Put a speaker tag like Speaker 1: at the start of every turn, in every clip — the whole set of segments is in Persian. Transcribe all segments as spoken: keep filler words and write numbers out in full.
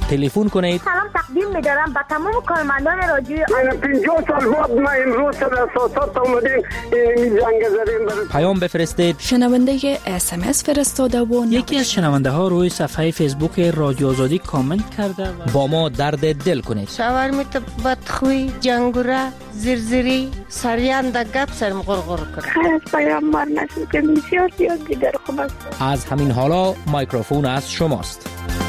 Speaker 1: تلفن کنید.
Speaker 2: سلام تقدیم می‌دارم به تمام کارمندان رادیوی
Speaker 3: من پنجاه سال بعد ما امروز در اساسات اومدیم این زنگ زدیم.
Speaker 1: پیام بفرستید.
Speaker 4: شنونده اس ام اس فرستاده و
Speaker 5: یکی از شنونده ها روی صفحه فیسبوک رادیو آزادی کامنت کرده و
Speaker 1: با ما درد دل کنید.
Speaker 6: شاورمیت بدخوی، جنگوره، زرزری، سریان در گپ سرم غرغر کنه.
Speaker 2: خیلی از پیام مار نشد که بسیار زیاد دیگر خوب است.
Speaker 1: از همین حالا مایکروفون از شماست.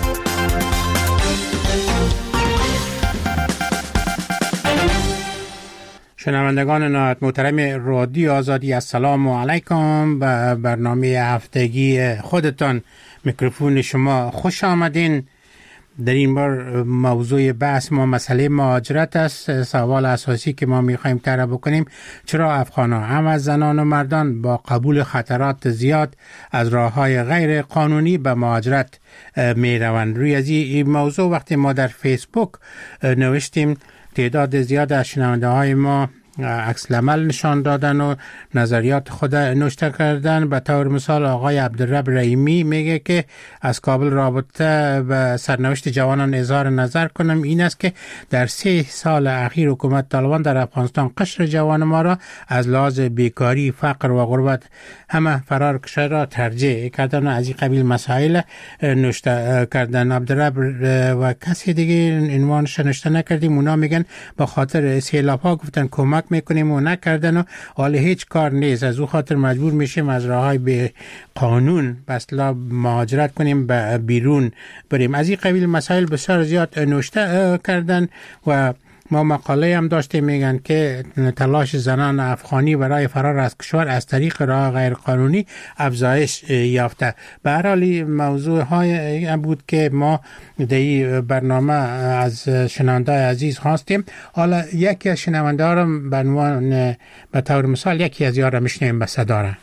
Speaker 7: شنوندگان نهایت محترم رادیو آزادی، السلام علیکم. به برنامه هفتگی خودتان میکروفون شما خوش آمدین. در این بار موضوع بحث ما مسئله مهاجرت است. سوال اساسی که ما میخوایم طرح بکنیم: چرا افغان‌ها هم از زنان و مردان با قبول خطرات زیاد از راه‌های غیر قانونی به مهاجرت میروند؟ روی از این موضوع وقتی ما در فیسبوک نوشتیم، تعداد زیاد از شنونده های ما عکس العمل نشان دادن و نظریات خود نوشته کردن. به طور مثال آقای عبدالرب رحیمی میگه که از کابل رابطه به سرنوشت جوانان اظهار نظر کنم. این است که در سه سال اخیر حکومت طالبان در افغانستان قشر جوان ما را از لحاظ بیکاری، فقر و غربت همه فرار کشور را ترجیح کردن و از این قبیل مسائل نوشته کردن. عبدالرب و کسی دیگه عنوانش نوشته نکردیم، اونا میگن به خاطر سیلاب ها گفتن کمک میکنیم و نکردن و حالا هیچ کار نیست، از او خاطر مجبور میشیم از راههای به قانون به اصطلاح مهاجرت کنیم، به بیرون بریم. از این قبیل مسائل بسیار زیاد نوشته کردن و ما مقاله هم داشتیم میگن که تلاش زنان افغانی برای فرار از کشور از طریق راه غیر قانونی افزایش یافته. به هر حال موضوع های بود که ما در این برنامه از شنونده عزیز خواستیم. حالا یکی از شنونده ها را به عنوان به طور مثال یکی از یارا میشنیم به صدا را.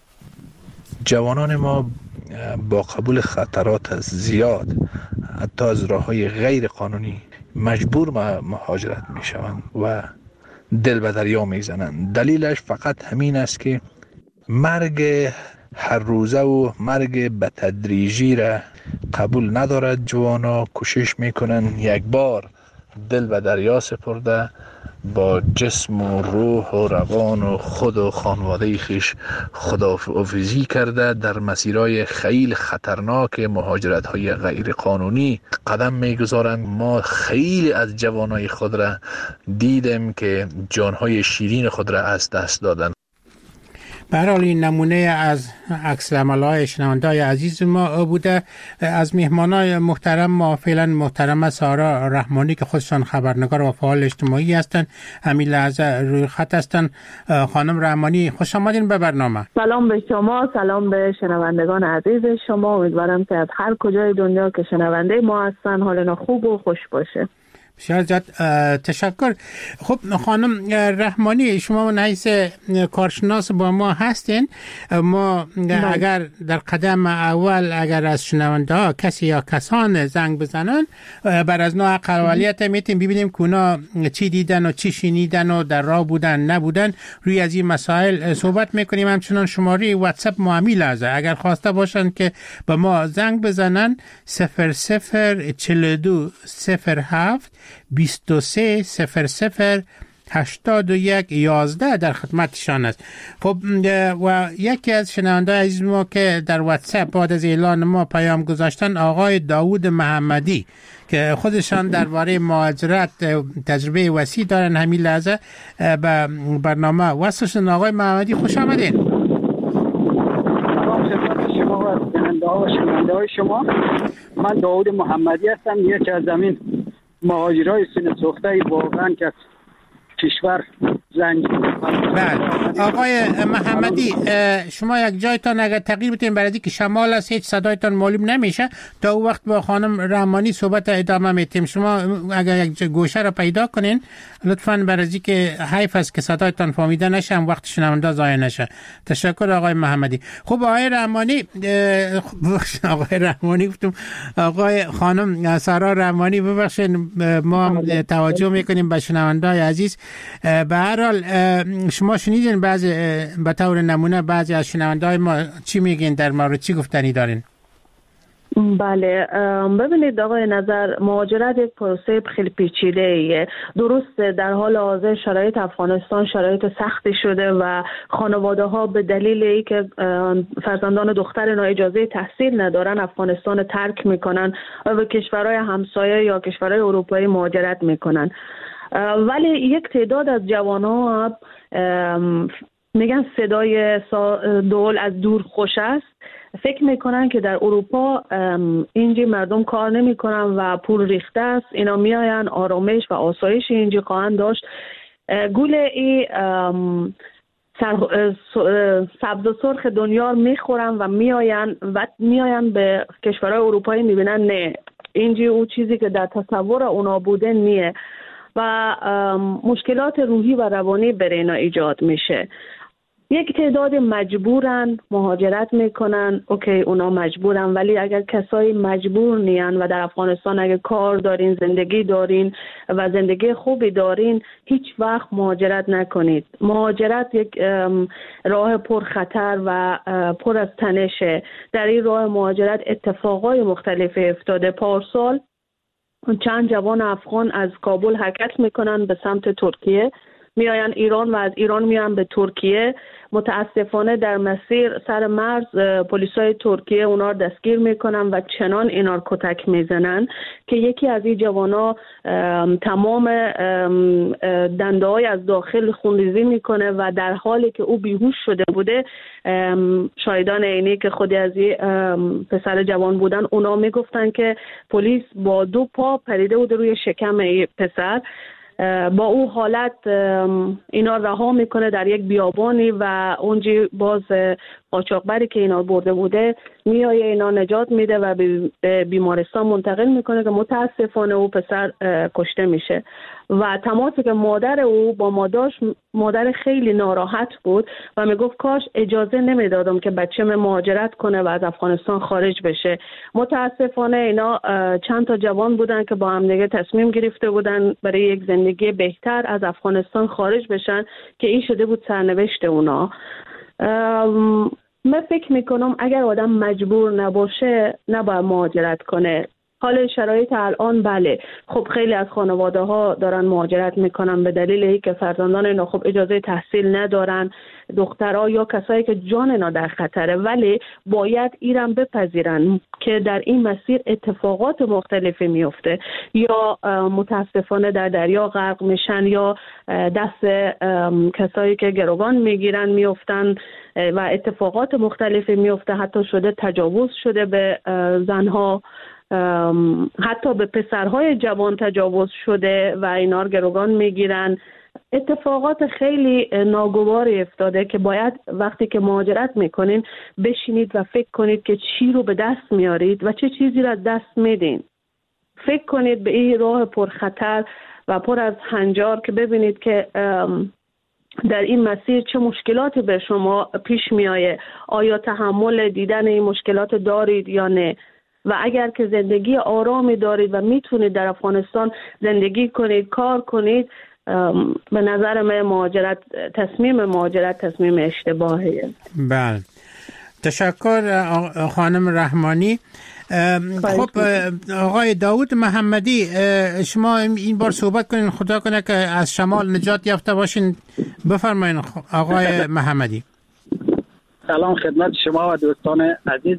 Speaker 8: جوانان ما با قبول خطرات زیاد حتی از راه‌های غیر قانونی مجبور مهاجرت می شوند و دل به دریا می زنند. دلیلش فقط همین است که مرگ هر روزه و مرگ به تدریجی را قبول ندارد. جوانا کوشش می کنند یک بار دل به دریا سپرده با جسم و روح و روان و خود و خانواده خیش خداحافظی کرده در مسیرهای خیلی خطرناک مهاجرت های غیر قانونی قدم میگذارند. ما خیلی از جوانای خود را دیدیم که جانهای شیرین خود را از دست دادن.
Speaker 7: به هر حال این نمونه از عکس العمل‌های شنونده‌های عزیز ما بوده. از مهمانای محترم ما فعلا محترمه سارا رحمانی که خودشان خبرنگار و فعال اجتماعی هستند، همین لحظه روی خط هستند. خانم رحمانی خوش آمدین به برنامه.
Speaker 9: سلام به شما، سلام به شنوندگان عزیز شما. امیدوارم که از هر کجای دنیا که شنونده ما هستن حالنا خوب و خوش باشه.
Speaker 7: بسیار زیاد تشکر. خب خانم رحمانی، شما من حیث کارشناس با ما هستین. ما ده. اگر در قدم اول اگر از شنونده ها کسی یا کسان زنگ بزنن بر از نوع اقلیت میتیم ببینیم که اونا چی دیدن و چی شنیدن و در راه بودن نبودن. روی از این مسائل صحبت میکنیم. همچنان شماره واتساپ ما همی لازه اگر خواسته باشن که به ما زنگ بزنن صفر صفر چهل و دو صفر هفت بیست و سه صفر صفر هشتاد و یک یازده در خدمتشان است. خب و یکی از شنونده عزیز ما که در واتساپ بعد از اعلان ما پیام گذاشتن آقای داوود محمدی که خودشان درباره مهاجرت تجربه وسیع دارن، همین لحظه به برنامه وصل شدن. آقای محمدی خوش آمدین.
Speaker 10: شما و شنونده های شما، من داوود محمدی هستم، یکی از زمین مهاجرای سینه سوخته واقعا که کشور زنگ.
Speaker 7: بله آقای محمدی، شما یک جایتان اگر تغییر بدین برای که شمال است هیچ صدایتان معلوم نمیشه، تا او وقت با خانم رحمانی صحبت ادامه میتیم. شما اگر یک گوشه را پیدا کنین لطفاً برای که حیف است که صدایتان فهمیده نشه، وقت شنونده ضایع نشه. تشکر آقای محمدی. خب آقای رحمانی، آقای رحمانی گفتم آقای خانم سارا رحمانی، ببخشید ما توجه میکنیم به شنونده‌های عزیز. به هر حال شما شنیدین بعضی به طور نمونه بعضی از شنونده‌های ما چی میگین، در مورد چی گفتنی دارین؟
Speaker 9: بله، ببینید آقای نظر، مهاجرت یک پروسه خیلی پیچیده ایه. درست در حال حاضر شرایط افغانستان شرایط سختی شده و خانواده ها به دلیل اینکه فرزندان دختر اینا اجازه تحصیل ندارن افغانستان ترک میکنن و به کشورهای همسایه یا کشورهای اروپایی مهاجرت میکنن. ولی یک تعداد از جوانها میگن صدای دول از دور خوش است. فکر میکنن که در اروپا اینجا مردم کار نمیکنن و پول ریخته است، اینا میاین آرامش و آسایش اینجا خواهند داشت. گول ای سبز و سرخ دنیا میخورن و میاین و میاین به کشورهای اروپایی میبینن نه، اینجا او چیزی که در تصور اونا بوده نیه و مشکلات روحی و روانی برای اینا ایجاد میشه. یک تعداد مجبورن مهاجرت میکنن، اوکی اونا مجبورن، ولی اگر کسایی مجبور نیان و در افغانستان اگر کار دارین، زندگی دارین و زندگی خوبی دارین، هیچ وقت مهاجرت نکنید. مهاجرت یک راه پر خطر و پر از تنشه. در این راه مهاجرت اتفاقای مختلف افتاده. پارسال چند جوان افغان از کابل حرکت میکنن به سمت ترکیه، میاین ایران و از ایران میان به ترکیه. متاسفانه در مسیر سر مرز پلیسای ترکیه اونا رو دستگیر میکنن و چنان اینا رو کتک میزنن که یکی از این جوانا تمام دنده های از داخل خونریزی میکنه و در حالی که او بیهوش شده بوده، شاهدان عینی که خودی از این پسر جوان بودن اونا میگفتن که پلیس با دو پا پریده بوده روی شکم این پسر. با او حالت اینا رها میکنه در یک بیابانی و اونجی باز قاچاقبری که اینا برده بوده میایه اینا نجات میده و به بیمارستان منتقل میکنه که متاسفانه او پسر کشته میشه. و تماسی که مادر او با ما داشت، مادر خیلی ناراحت بود و میگفت کاش اجازه نمیدادم که بچه‌م مهاجرت کنه و از افغانستان خارج بشه. متاسفانه اینا چند تا جوان بودن که با هم دیگه تصمیم گرفته بودن برای یک زندگی بهتر از افغانستان خارج بشن که این شده بود سرنوشت اونا. من فکر میکنم اگر آدم مجبور نباشه نباید مهاجرت کنه. حال شرایط الان بله، خب خیلی از خانواده ها دارن مهاجرت میکنن به دلیل اینکه فرزندان اینا خب اجازه تحصیل ندارن، دخترها یا کسایی که جان اینا در خطره، ولی باید ایران بپذیرن که در این مسیر اتفاقات مختلفی میفته، یا متاسفانه در دریا غرق میشن یا دست کسایی که گروگان میگیرن میفتن و اتفاقات مختلفی میفته. حتی شده تجاوز شده به زنها، حتی به پسرهای جوان تجاوز شده و اینا رو گروگان میگیرن. اتفاقات خیلی ناگواری افتاده که باید وقتی که مهاجرت میکنین بشینید و فکر کنید که چی رو به دست میارید و چه چیزی رو دست میدین. فکر کنید به این راه پرخطر و پر از هنجار که ببینید که در این مسیر چه مشکلاتی به شما پیش میایه، آیا تحمل دیدن این مشکلات دارید یا نه. و اگر که زندگی آرامی دارید و میتونید در افغانستان زندگی کنید، کار کنید، به نظر من مهاجرت تصمیم مهاجرت تصمیم اشتباهیه.
Speaker 7: بله، تشکر خانم رحمانی. خب آقای داود محمدی، شما این بار صحبت کنین، خدا کنه که از شمال نجات یافته باشین. بفرمایین آقای محمدی.
Speaker 10: سلام خدمت شما و دوستان عزیز.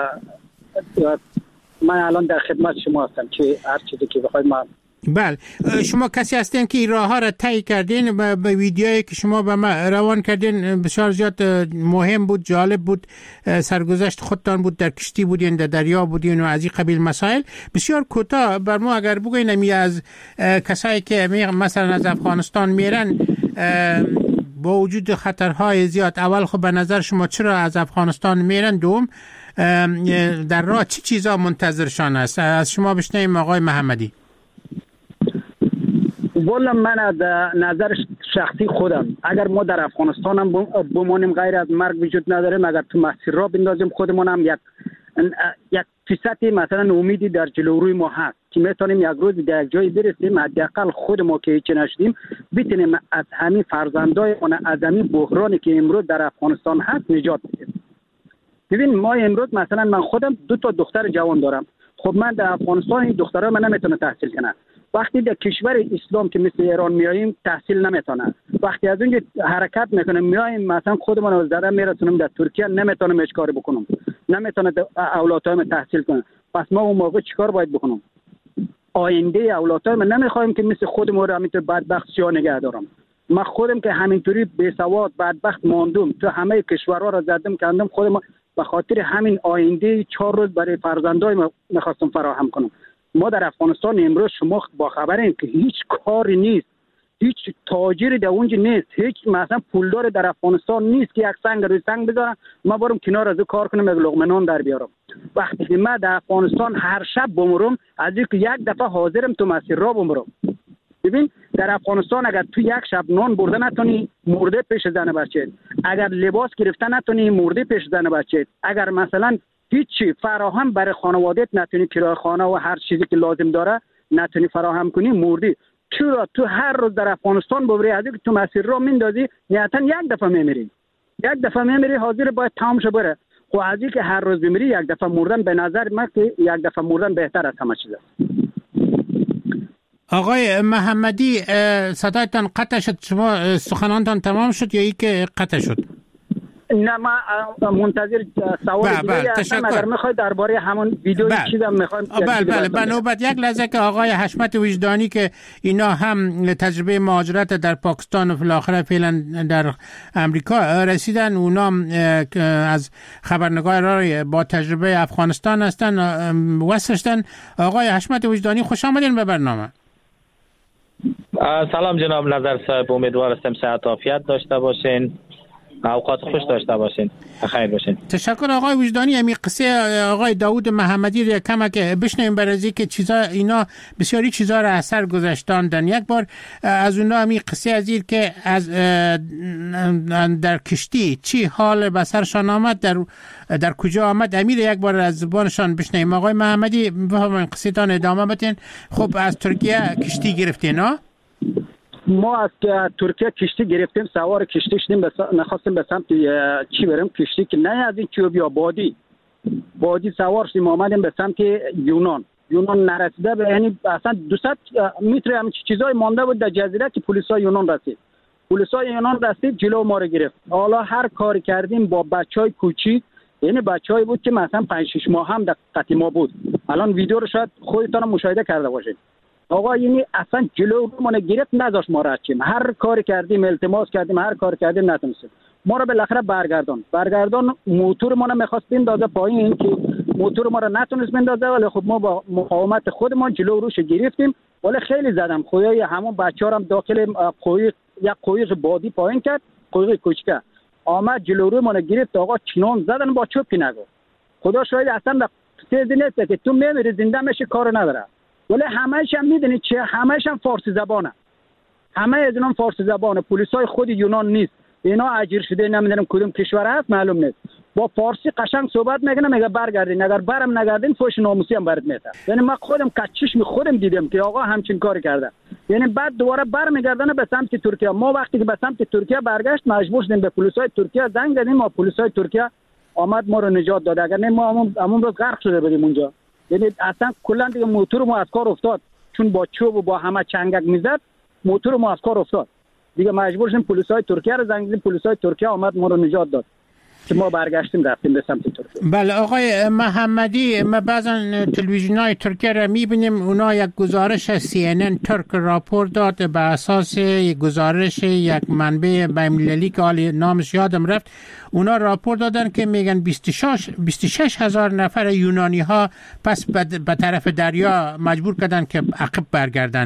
Speaker 10: من الان در خدمت شما هستم که هر چیزی که بخواید من.
Speaker 7: بله، شما کسی هستین که این راه ها را طی کردین؟ به ویدیویی که شما به ما روان کردین بسیار زیاد مهم بود، جالب بود. سرگذشت خودتان بود، در کشتی بودین، در دریا بودین و از این قبیل مسائل. بسیار کوتاه بر ما اگر بگوین می از کسایی که مثلا از افغانستان میرن با وجود خطرهای زیاد، اول خب به نظر شما چرا از افغانستان میرن؟ دوم در راه چی چیزا منتظرشان است؟ از شما بشنویم آقای محمدی.
Speaker 10: والا من از نظر شخصی خودم اگر ما در افغانستان هم بمانیم غیر از مرگ وجود نداره، مگر تو مسیر را بندازیم خودمون هم یک یک فیصدی مثلا امیدی در جلو روی ما هست که میتونیم یک روز در یک جایی برسیم، حداقل خود ما که هیچ نشدیم بتونیم از همین فرزندای ما از همین بحرانی که امروز در افغانستان هست نجات بدیم. ببین ما امروز مثلا من خودم دو تا دختر جوان دارم. خب من در افغانستان این دخترها من نمیتونه تحصیل کنه. وقتی در کشور اسلام که مثل ایران میاییم تحصیل نمیتونه. وقتی از اونجا حرکت میکنیم میاییم مثلا خودمون رو زده میرسونیم در ترکیه نمیتونم هیچ کاری بکنم. نمیتونه اولادام تحصیل کنه. پس ما اون موقع چیکار باید بکنم؟ آینده اولادام نمیخوایم که مثل خودمون رو همینطور بدبخت سیاه نگه دارم. ما خودم که همینطوری بی سواد بدبخت ماندم تو همه کشورها را زدم کندم خودم به خاطر همین آینده چهار روز برای فرزندای ما میخواستم فراهم کنم. ما در افغانستان امروز شما با خبرین که هیچ کاری نیست، هیچ تاجری در اونجا نیست، هیچ مثلا پولدار در افغانستان نیست که یک سنگ روی سنگ بذارم ما برم کنار از کار کنم یک لقمه نان در بیارم. وقتی که من در افغانستان هر شب بمرم از اینکه یک دفعه حاضرم تو مسیر را بمرم. ببین در افغانستان اگر تو یک شب نان برده نتونی مرده پیش زن بچه، اگر لباس گرفته نتونی مرده پیش زن بچه، اگر مثلا هیچی فراهم برای خانوادهت نتونی کرایه خانه و هر چیزی که لازم داره نتونی فراهم کنی مردی. چرا تو هر روز در افغانستان ببری از اینکه تو مسیر را میندازی نیتا یک دفعه میمیری، یک دفعه میمیری حاضر باید تمام شه بره. خب از اینکه هر روز بمیری یک دفعه مردن به نظر من که یک دفعه مردن بهتر از همه چیز است.
Speaker 7: آقای محمدی صدایتان قطع شد، شما سخنانتان تمام شد یا ای که قطع شد؟
Speaker 10: نه ما منتظر سوال دیگه هستم. اگر میخواید درباره همون ویدیو چیزم میخوایم.
Speaker 7: بله بله به نوبت یک لحظه که آقای حشمت وجدانی که اینا هم تجربه مهاجرت در پاکستان و فی الاخره فعلا در امریکا رسیدن، اونا از خبرنگار با تجربه افغانستان هستن وصلشتن. آقای حشمت وجدانی خوش آمدین به برنامه.
Speaker 11: سلام جناب نظر صاحب، امیدوار هستم صحت و عافیت داشته باشین، اوقات خوش داشته باشین، بخیر باشین.
Speaker 7: تشکر آقای وجدانی. امی قصه آقای داود محمدی رو کم که بشنویم برای که چیزا اینا بسیاری چیزا را اثر گذاشتاندن. یک بار از اونا امی قصه از این که از در کشتی چی حال به سرشان آمد، در در کجا آمد، امیر یک بار از زبانشان بشنویم. آقای محمدی بفرمایید قصه تان ادامه بدین. خب از ترکیه کشتی گرفتین ها؟
Speaker 10: ما از ترکیه کشتی گرفتیم، سوار کشتی شدیم، بس... نخواستیم به سمت چی بریم کشتی که نه از این چوب یا بادی بادی سوار شدیم آمدیم به سمت یونان. یونان نرسیده به یعنی اصلا دویست متر هم چیزای مانده بود در جزیره که پلیسای یونان رسید. پلیسای یونان رسید جلو ما رو گرفت. حالا هر کاری کردیم با بچهای کوچیک، یعنی بچه‌ای بود که مثلا پنج شش ماه هم در قطی ما بود. الان ویدیو رو شاید خودتون مشاهده کرده باشید. آقا یعنی اصلا جلو ما گرفت نذاشت ما را چیم. هر کاری کردیم التماس کردیم هر کاری کردیم نتونستیم. ما را بالاخره برگردان برگردان موتور ما را می‌خواست بندازه پایین که موتور ما را نتونست بندازه، ولی خب ما با مقاومت خودمان جلو روش گرفتیم. ولی خیلی زدم خدای همون بچه‌ها هم داخل قوی یک قویق بادی پایین کرد، قویق کوچیک آمد جلو رو ما را گرفت. آقا چنان زدن با چوب نگو. خدا شاید اصلا چیزی نیست که تو میمیری زنده میشی کار نداره. ولی همه‌ش هم میدونید چه همه‌ش هم فارسی زبانه، همه از اینا فارسی زبانه. پلیسای خود یونان نیست، اینا اجیر شده نمیدونم کدوم کشور هست معلوم نیست، با فارسی قشنگ صحبت میکنه، میگه برگردین، اگر برم نگردین فوش ناموسی هم برات میده. یعنی من خودم کچشم خودم دیدم که آقا همچین کاری کرده. یعنی بعد دوباره برمیگردن به سمت ترکیه. ما وقتی که به سمت ترکیه برگشت مجبور شدیم به پلیسای ترکیه زنگ زدیم، ما پلیسای ترکیه آمد ما رو نجات داد، اگر نه ما همون همون روز غرق شده بودیم اونجا. یعنی اصلا کلا دیگه موتور ما از کار افتاد، چون با چوب و با همه چنگک میزد موتور ما از کار افتاد. دیگه مجبور شدیم پلیسای ترکیه رو زنگ زدیم، پلیسای ترکیه آمد ما رو نجات داد که ما برگشتیم رفتیم به سمت ترکیه.
Speaker 7: بله آقای محمدی، ما بعضا تلویزیون‌های ترکیه را می‌بینیم، اونا یک گزارش سی ان ان ترک راپورت داد به اساس یک گزارش یک منبع بین‌المللی که حالا نامش یادم رفت، اونا راپورت دادن که میگن بیست و شش هزار نفر یونانی ها پس به طرف دریا مجبور کردن که عقب برگردن.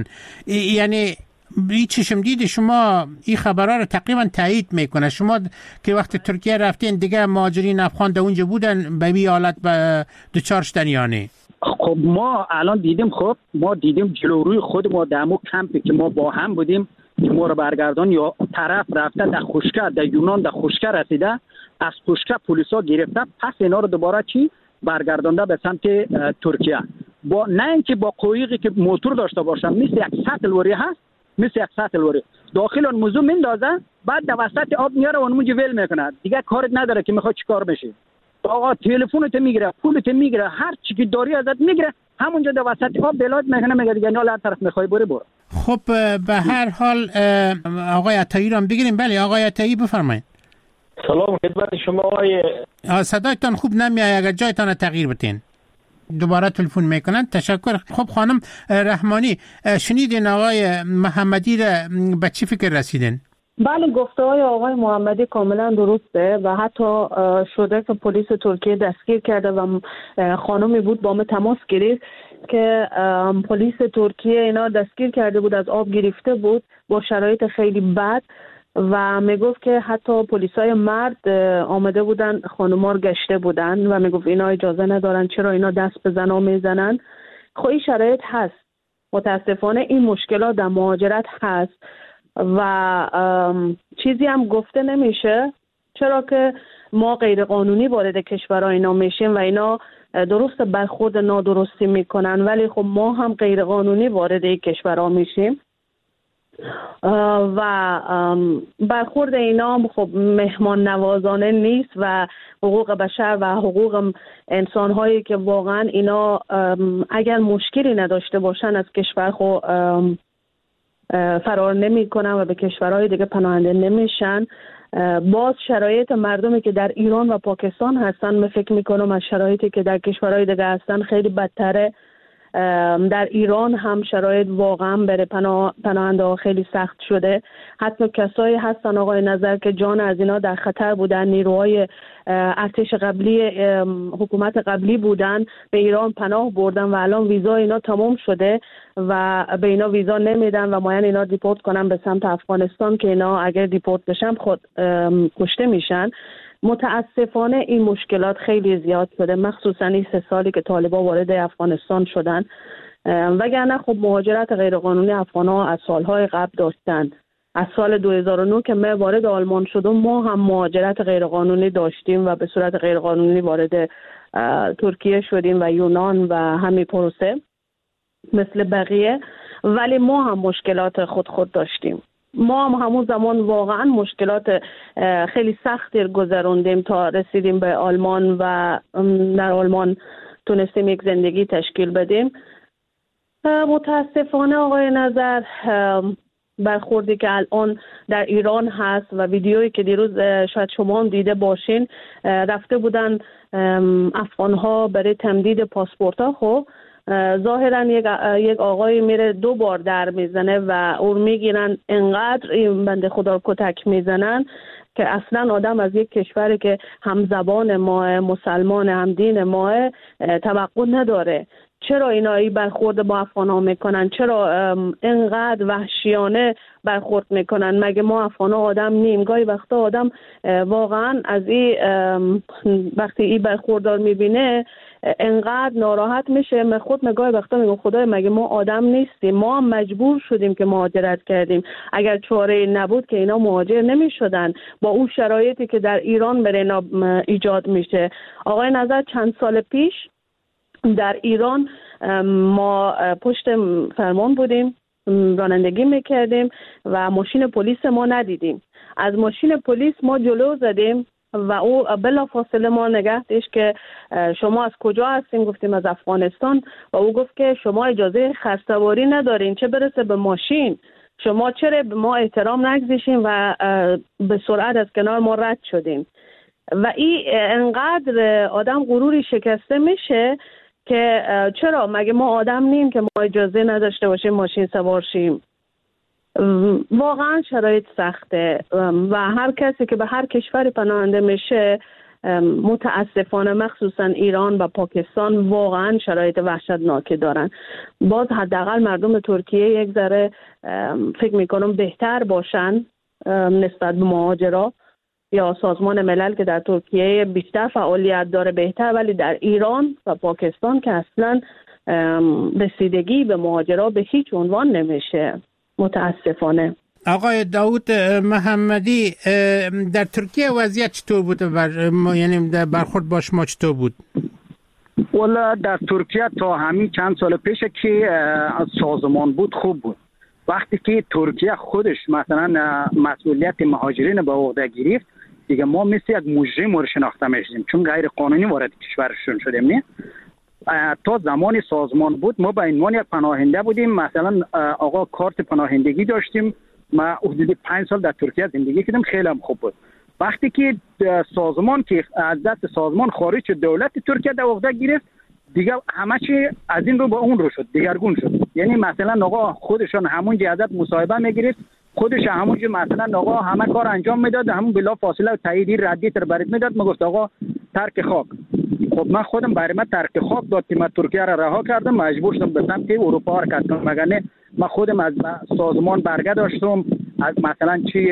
Speaker 7: یعنی این چشم دید شما این خبرها رو تقریبا تایید میکنه. شما که وقت ترکیه رفتین دیگه مهاجرین افغان در اونجا بودن به این حالت به دوچار شدن یا نه؟
Speaker 10: خب ما الان دیدیم، خب ما دیدیم جلو روی خود ما دمو کمپی که ما با هم بودیم که ما رو برگردان یا طرف رفته در خشکه، در یونان در خشکه رسیده، از خشکه پلیسا گرفته، پس اینا رو دوباره چی برگردانده به سمت ترکیه. با نه اینکه با قویقی که موتور داشته باشن، مثل یک سطل وری هست، مثل یک سطل وری داخل اون موضوع میندازه، بعد در وسط آب میاره و اونمونجا ویل میکنه، دیگه کارت نداره که میخواد چیکار بشه. آقا تلفنت میگیره، پولت میگیره، هر چی که داری ازت میگیره، همونجا در وسط آب بلاد میکنه، میگه دیگه نه هر طرف میخوای بره برو.
Speaker 7: خب به هر حال آقای عطایی رو بگیریم. بله آقای عطایی بفرمایید.
Speaker 11: سلام خدمت شما آقای.
Speaker 7: صدایتان خوب نمیاد، اگر جایتان تغییر بتین. دوباره تلفن میکنن. تشکر. خب خانم رحمانی شنیدین آقای محمدی را به چی فکر رسیدین؟
Speaker 9: بله گفته های آقای محمدی کاملا درسته و حتی شده که پلیس ترکیه دستگیر کرده و خانمی بود با ما تماس گرفت که پلیس ترکیه اینا دستگیر کرده بود، از آب گرفته بود با شرایط خیلی بد و میگفت که حتی پلیسای مرد آمده بودن خانوما رو گشته بودن و میگفت اینا اجازه ندارن، چرا اینا دست به زنا میزنن. خب این شرایط هست، متاسفانه این مشکلات در مهاجرت هست و چیزی هم گفته نمیشه، چرا که ما غیر قانونی وارد کشورها اینا میشیم و اینا درست برخورد نادرستی میکنن، ولی خب ما هم غیر قانونی وارد این کشورها میشیم و برخورد اینا خب مهمان نوازانه نیست و حقوق بشر و حقوق انسان هایی که واقعا اینا اگر مشکلی نداشته باشن از کشور خب فرار نمی کنن و به کشورهای دیگه پناهنده نمیشن. باز شرایط مردمی که در ایران و پاکستان هستن من فکر میکنم از شرایطی که در کشورهای دیگه هستن خیلی بدتره. در ایران هم شرایط واقعا برای پناه پناهنده ها خیلی سخت شده. حتی کسایی هستن آقای نظر که جان از اینا در خطر بودن، نیروهای ارتش قبلی حکومت قبلی بودن، به ایران پناه بردن و الان ویزا اینا تمام شده و به اینا ویزا نمیدن و ماین اینا دیپورت کنن به سمت افغانستان که اینا اگر دیپورت بشن خود کشته میشن. متاسفانه این مشکلات خیلی زیاد شده، مخصوصا این سه سالی که طالبان وارد افغانستان شدن، وگرنه خب مهاجرت غیرقانونی افغان‌ها از سالهای قبل داشتن. از سال دو هزار و نه که ما وارد آلمان شدیم ما هم مهاجرت غیرقانونی داشتیم و به صورت غیرقانونی وارد ترکیه شدیم و یونان و همین پروسه مثل بقیه، ولی ما هم مشکلات خود خود داشتیم. ما هم همون زمان واقعا مشکلات خیلی سختی گذروندیم تا رسیدیم به آلمان و در آلمان تونستیم یک زندگی تشکیل بدیم. متاسفانه آقای نظر برخوردی که الان در ایران هست و ویدیویی که دیروز شاید شما هم دیده باشین، رفته بودن افغان‌ها برای تمدید پاسپورت ها. خب ظاهرا یک یک آقای میره دو بار در میزنه و اون میگیرن، انقدر این بنده خدا رو کتک میزنن که اصلا آدم از یک کشوری که هم زبان ما مسلمان هم دین ما توقع نداره. چرا اینایی برخورد با افغان‌ها میکنن؟ چرا انقدر وحشیانه برخورد میکنن؟ مگه ما افغان‌ها آدم نیم؟ گاهی وقتا آدم واقعا از این وقتی این برخوردار میبینه انقدر ناراحت میشه. من خود مگاهی وقتا میگم خدای مگه ما آدم نیستیم؟ ما هم مجبور شدیم که مهاجرت کردیم، اگر چاره نبود که اینا مهاجر نمیشدن با اون شرایطی که در ایران برای اینا ایجاد میشه. آقای نظر چند سال پیش در ایران ما پشت فرمان بودیم، رانندگی میکردیم و ماشین پلیس ما ندیدیم. از ماشین پلیس ما جلو زدیم و او بلا فاصله ما نگه داشت که شما از کجا هستیم؟ گفتیم از افغانستان و او گفت که شما اجازه خرسواری ندارین، چه برسه به ماشین. شما چرا به ما احترام نگذاشتین و به سرعت از کنار ما رد شدیم. و این انقدر آدم غروری شکسته میشه که چرا مگه ما آدم نیم که ما اجازه نداشته باشیم ماشین سوار شیم؟ واقعا شرایط سخته و هر کسی که به هر کشور پناهنده میشه متاسفانه مخصوصا ایران و پاکستان واقعا شرایط وحشتناکی دارن. باز حداقل مردم ترکیه یک ذره فکر میکنم بهتر باشن نسبت به مهاجرا یا سازمان ملل که در ترکیه بیشتر فعالیت داره بهتر، ولی در ایران و پاکستان که اصلا رسیدگی به مهاجرا به هیچ عنوان نمیشه متاسفانه.
Speaker 7: آقای داود محمدی در ترکیه وضعیت چطور بود؟ بر یعنی در برخورد با شما چطور بود؟
Speaker 10: والا در ترکیه تا همین چند سال پیش که سازمان بود خوب بود. وقتی که ترکیه خودش مثلا مسئولیت مهاجرین به عهده گرفت، دیگه ما مثل یک مجرم رو شناخته میشیم، چون غیر قانونی وارد کشورشون شدیم. نه تا زمان سازمان بود ما به عنوان یک پناهنده بودیم. مثلا آقا کارت پناهندگی داشتیم. ما حدود پنج سال در ترکیه زندگی کردم، خیلی هم خوب بود. وقتی که سازمان که از دست سازمان خارج شد، دولت ترکیه در عهده گرفت، دیگه همه چی از این رو به اون رو شد، دیگرگون شد. یعنی مثلا آقا خودشان همون ازت مصاحبه میگرفت، خودش همون مثلا آقا همه کار انجام میداد، همون بلا فاصله تایید ردی تر برات میداد، میگفت آقا ترک خاک. خب من خودم برای من ترک خاک داد که من ترکیه را رها کردم، مجبور شدم به سمت اروپا حرکت کنم. مگر نه من خودم از سازمان برگه داشتم، از مثلا چی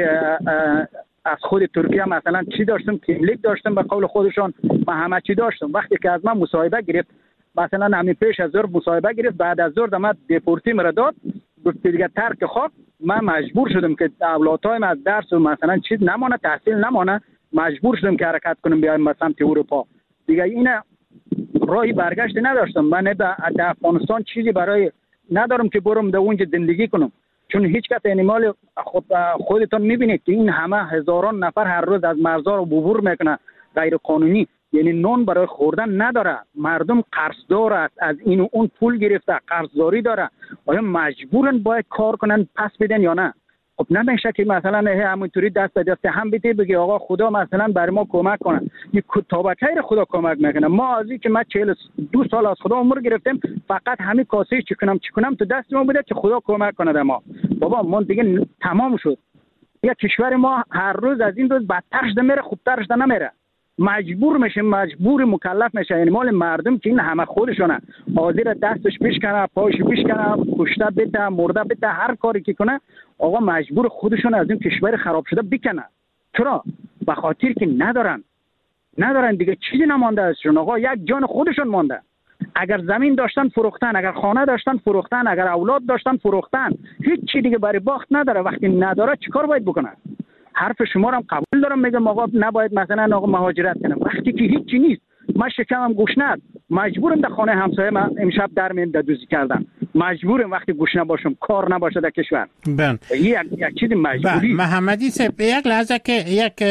Speaker 10: از خود ترکیه مثلا چی داشتم، کیملیک داشتم، به قول خودشان من همه چی داشتم. وقتی که از من مصاحبه گرفت، مثلا همین پیش از ظهر مصاحبه گرفت، بعد از ظهر من دیپورتی مرا داد، گفت دیگه ترک خاک. من مجبور شدم که اولادایم از درس و مثلا چیز نمانه، تحصیل نمانه، مجبور شدم که حرکت کنم بیایم به سمت اروپا. دیگه این راهی برگشت نداشتم. من در افغانستان چیزی برای ندارم که برم در اونجا زندگی کنم، چون هیچ کس انیمال خود خودتون میبینید که این همه هزاران نفر هر روز از مرزها رو عبور میکنه غیر قانونی، یعنی نون برای خوردن نداره، مردم قرضدار است، از این و اون پول گرفته، قرضداری داره. آیا مجبورن باید کار کنن پس بدن یا نه؟ خب نمیشه که مثلا همونطوری دست به دست هم بده بگی آقا خدا مثلا برای ما کمک کنه. یک کتابچه رو خدا کمک میکنه. ما از این که ما چهل دو سال از خدا عمر گرفتیم، فقط همین کاسه چی کنم چی کنم تو دست ما بوده که خدا کمک کنه به ما. بابا ما دیگه تمام شد. یا کشور ما هر روز از این روز بدترش نمیره، خوبترش نمیره. مجبور میشه، مجبور مکلف میشه. یعنی مال مردم که این همه خودشونه، حاضر دستش بشکنه، پاش بشکنه، کشته بده، مرده بده، هر کاری که کنه، آقا مجبور خودشون از این کشور خراب شده بکنه. چرا؟ به خاطر که ندارن ندارن دیگه، چیزی نمانده ازشون. آقا یک جان خودشون مانده. اگر زمین داشتن فروختن، اگر خانه داشتن فروختن، اگر اولاد داشتن فروختن، هیچ چی دیگه برای باخت نداره. وقتی نداره چیکار باید بکنه؟ حرف شما رو هم قبول دارم، میگم آقا نباید مثلا آقا مهاجرت کنم. وقتی که هیچی نیست، من شکمم گوشنه، مجبورم در خانه همسایه من امشب در میم دوزی کردن، مجبورم وقتی گوشنه باشم، کار نباشه در کشور.
Speaker 7: بله.
Speaker 10: یک یک چیز مجبوری.
Speaker 7: محمدی صاحب یک لحظه که یک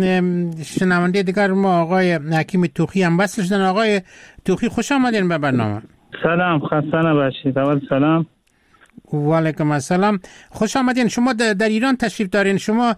Speaker 7: شنونده دیگر ما آقای حکیم توخی هم وصل شدن. آقای توخی خوش آمدین به برنامه.
Speaker 12: سلام، خسته نباشید. اول سلام.
Speaker 7: و علیکم السلام، خوش آمدین. شما در ایران تشریف دارین. شما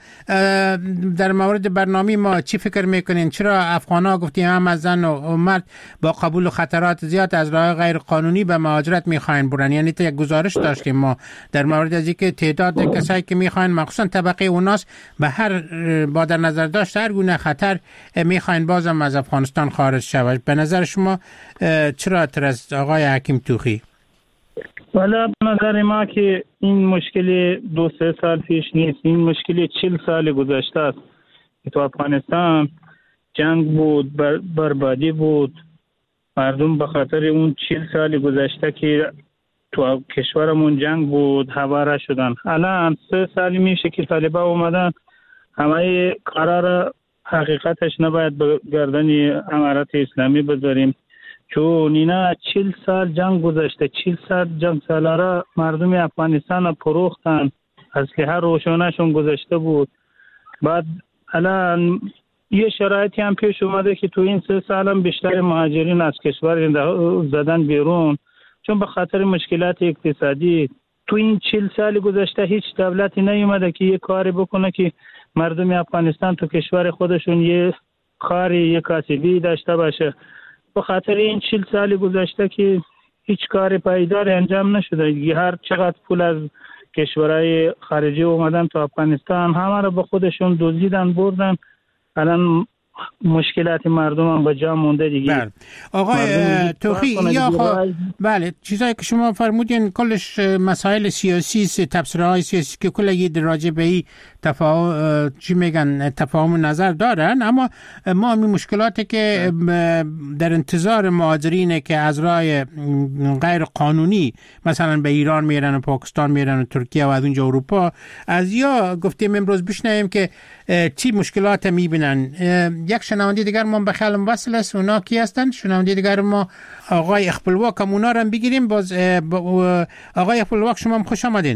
Speaker 7: در مورد برنامه ما چی فکر میکنین؟ چرا افغان‌ها گفتیم هم از زن و مرد با قبول خطرات زیاد از راه غیر قانونی به مهاجرت میخواین برن؟ یعنی تا یک گزارش داشتیم ما در مورد از اینکه تعداد کسایی که میخواین، مخصوصا طبقه اوناس، به هر با در نظر داشت هر گونه خطر میخواین بازم از افغانستان خارج شود. به نظر شما چرا ترس آقای حکیم توخی؟
Speaker 12: والا به نظر ما که این مشکل دو سه سال پیش نیست، این مشکل چل سال گذشته است. تو افغانستان جنگ بود، بر بربادی بود، مردم به خاطر اون چل سال گذشته که تو کشورمون جنگ بود هواره شدن. الان سه سال میشه که طالبان اومدن، همه قرار حقیقتش نباید به گردن امارت اسلامی بذاریم، چون اینا چل سال جنگ گذشته، چل سال جنگ سالاره مردم افغانستان را پروختن، از که هر روشانشون گذشته بود. بعد الان یه شرایطی هم پیش اومده که تو این سه سال هم بیشتر مهاجرین از کشور زدن بیرون، چون به خاطر مشکلات اقتصادی. تو این چل سال گذشته هیچ دولتی نیومده که یه کاری بکنه که مردم افغانستان تو کشور خودشون یه کاری، یه کاسبی داشته باشه. به خاطر این چل سال گذشته که هیچ کار پایدار انجام نشده. هر چقدر پول از کشورهای خارجی اومدن تو افغانستان، همه رو به خودشون دزدیدن بردن. الان مشکلات مردم هم به جا مونده دیگه.
Speaker 7: بله. آقای توخی یا خب بله، چیزایی که شما فرمودین کلش مسائل سیاسی، تفسیرهای سیاسی که کلی راجع به این تفاهم چی میگن تفاهم نظر دارن، اما ما می مشکلاتی که در انتظار مهاجرینه که از راه غیر قانونی مثلا به ایران میرن و پاکستان میرن و ترکیه و از اونجا اروپا، از یا گفتیم امروز بشنویم که چی مشکلات میبینن. یک شنونده دیگر ما به خیالم وصل است. اونا کی هستن؟ شنونده دیگر ما آقای اخپلواک هم، اونا رو هم بگیریم. باز آقای اخپلواک شما هم خوش آمدین.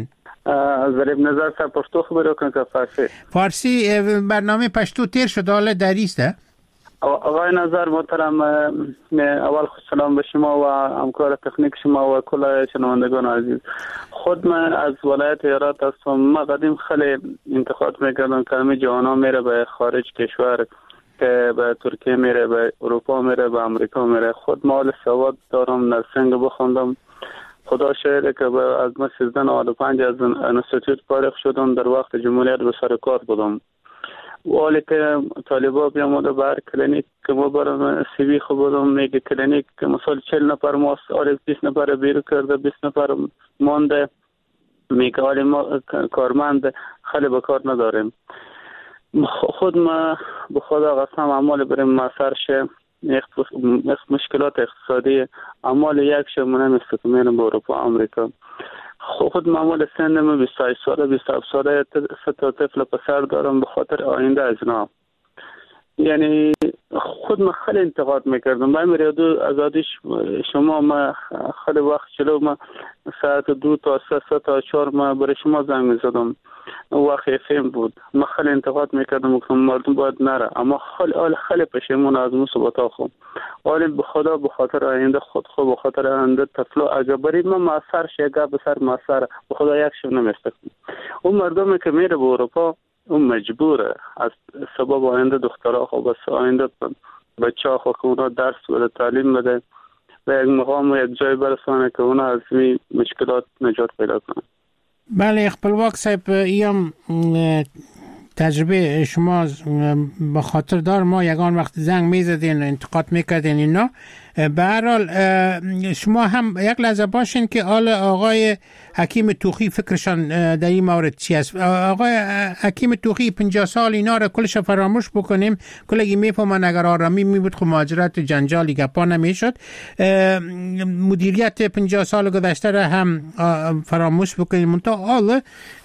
Speaker 10: ضریب نظر سر پشتو خبرو کن که فارسی
Speaker 7: فارسی برنامه پشتو تیر شد حالا دریسته.
Speaker 10: آقای نظر محترم، اول خود سلام به شما و همکار تکنیک شما و کل شنوندگان عزیز. خود من از ولایت هرات هستم. ما قدیم خیلی انتقاد میکردم که همه جوانا میره به خارج کشور، که به ترکیه میره، به اروپا میره، به امریکا میره. خود مال سواد دارم، نرسنگ بخوندم. خدا شاهده که از من سیزده نود و پنج از انستیتوت فارغ شدم، در وقت جمهوریت به سر کار بودم. ولی که طالبا بیامده بر کلینیک که ما برام سی وی خو بودم، میگه کلینیک که مثلا چهل نفر ما آره بیست نفر بیرو کرده، بیست نفر مانده. میگه ولی ما کارمند خیلی به کار نداریم. خود ما به خدا قسم اعمال بریم مسر شه، مشکلات اقتصادی اعمال یک شه منم استکمیلم به اروپا امریکا. خود معمول سنم بیست و هشت ساله، بیست و هفت ساله، سه تا طفل پسر دارم. به خاطر آینده از اینا یعنی خود من خیلی انتقاد میکردم. من میریدو ازادیش شما، ما خیلی وقت چلو ما ساعت دو تا سه سه تا چهار ما برای شما زنگ میزدم، وقت فیم بود. من خیلی انتقاد میکردم که مردم باید نره، اما خیلی خیلی پشیمون از مصیبت خود. ولی به خدا به خاطر آینده خود خود به خاطر آینده طفلا اگر برید من معصر شگه به سر معصر به خدا یک شو نمیستکنم. اون مردمی که میره به اروپا اون مجبوره از سبب آینده دخترها خب بس آینده بچه ها خب اونا درس بده، تعلیم بده و یک مقام و یک جای برسانه که اونا از این مشکلات نجات پیدا کنن.
Speaker 7: بله اقبالواق صاحب، ایم تجربه شما به خاطر دار ما یگان وقت زنگ میزدین انتقاد میکردین اینا. به هر حال شما هم یک لحظه باشین که آل آقای حکیم توخی فکرشان در این مورد چی است. آقای حکیم توخی پنجاه سال اینا را کلش فراموش بکنیم، کلگی میفهمن اگر آرامی میبود خب مهاجرت جنجالی گپا نمیشد. مدیریت پنجاه سال گذشته را هم فراموش بکنیم. منتها آل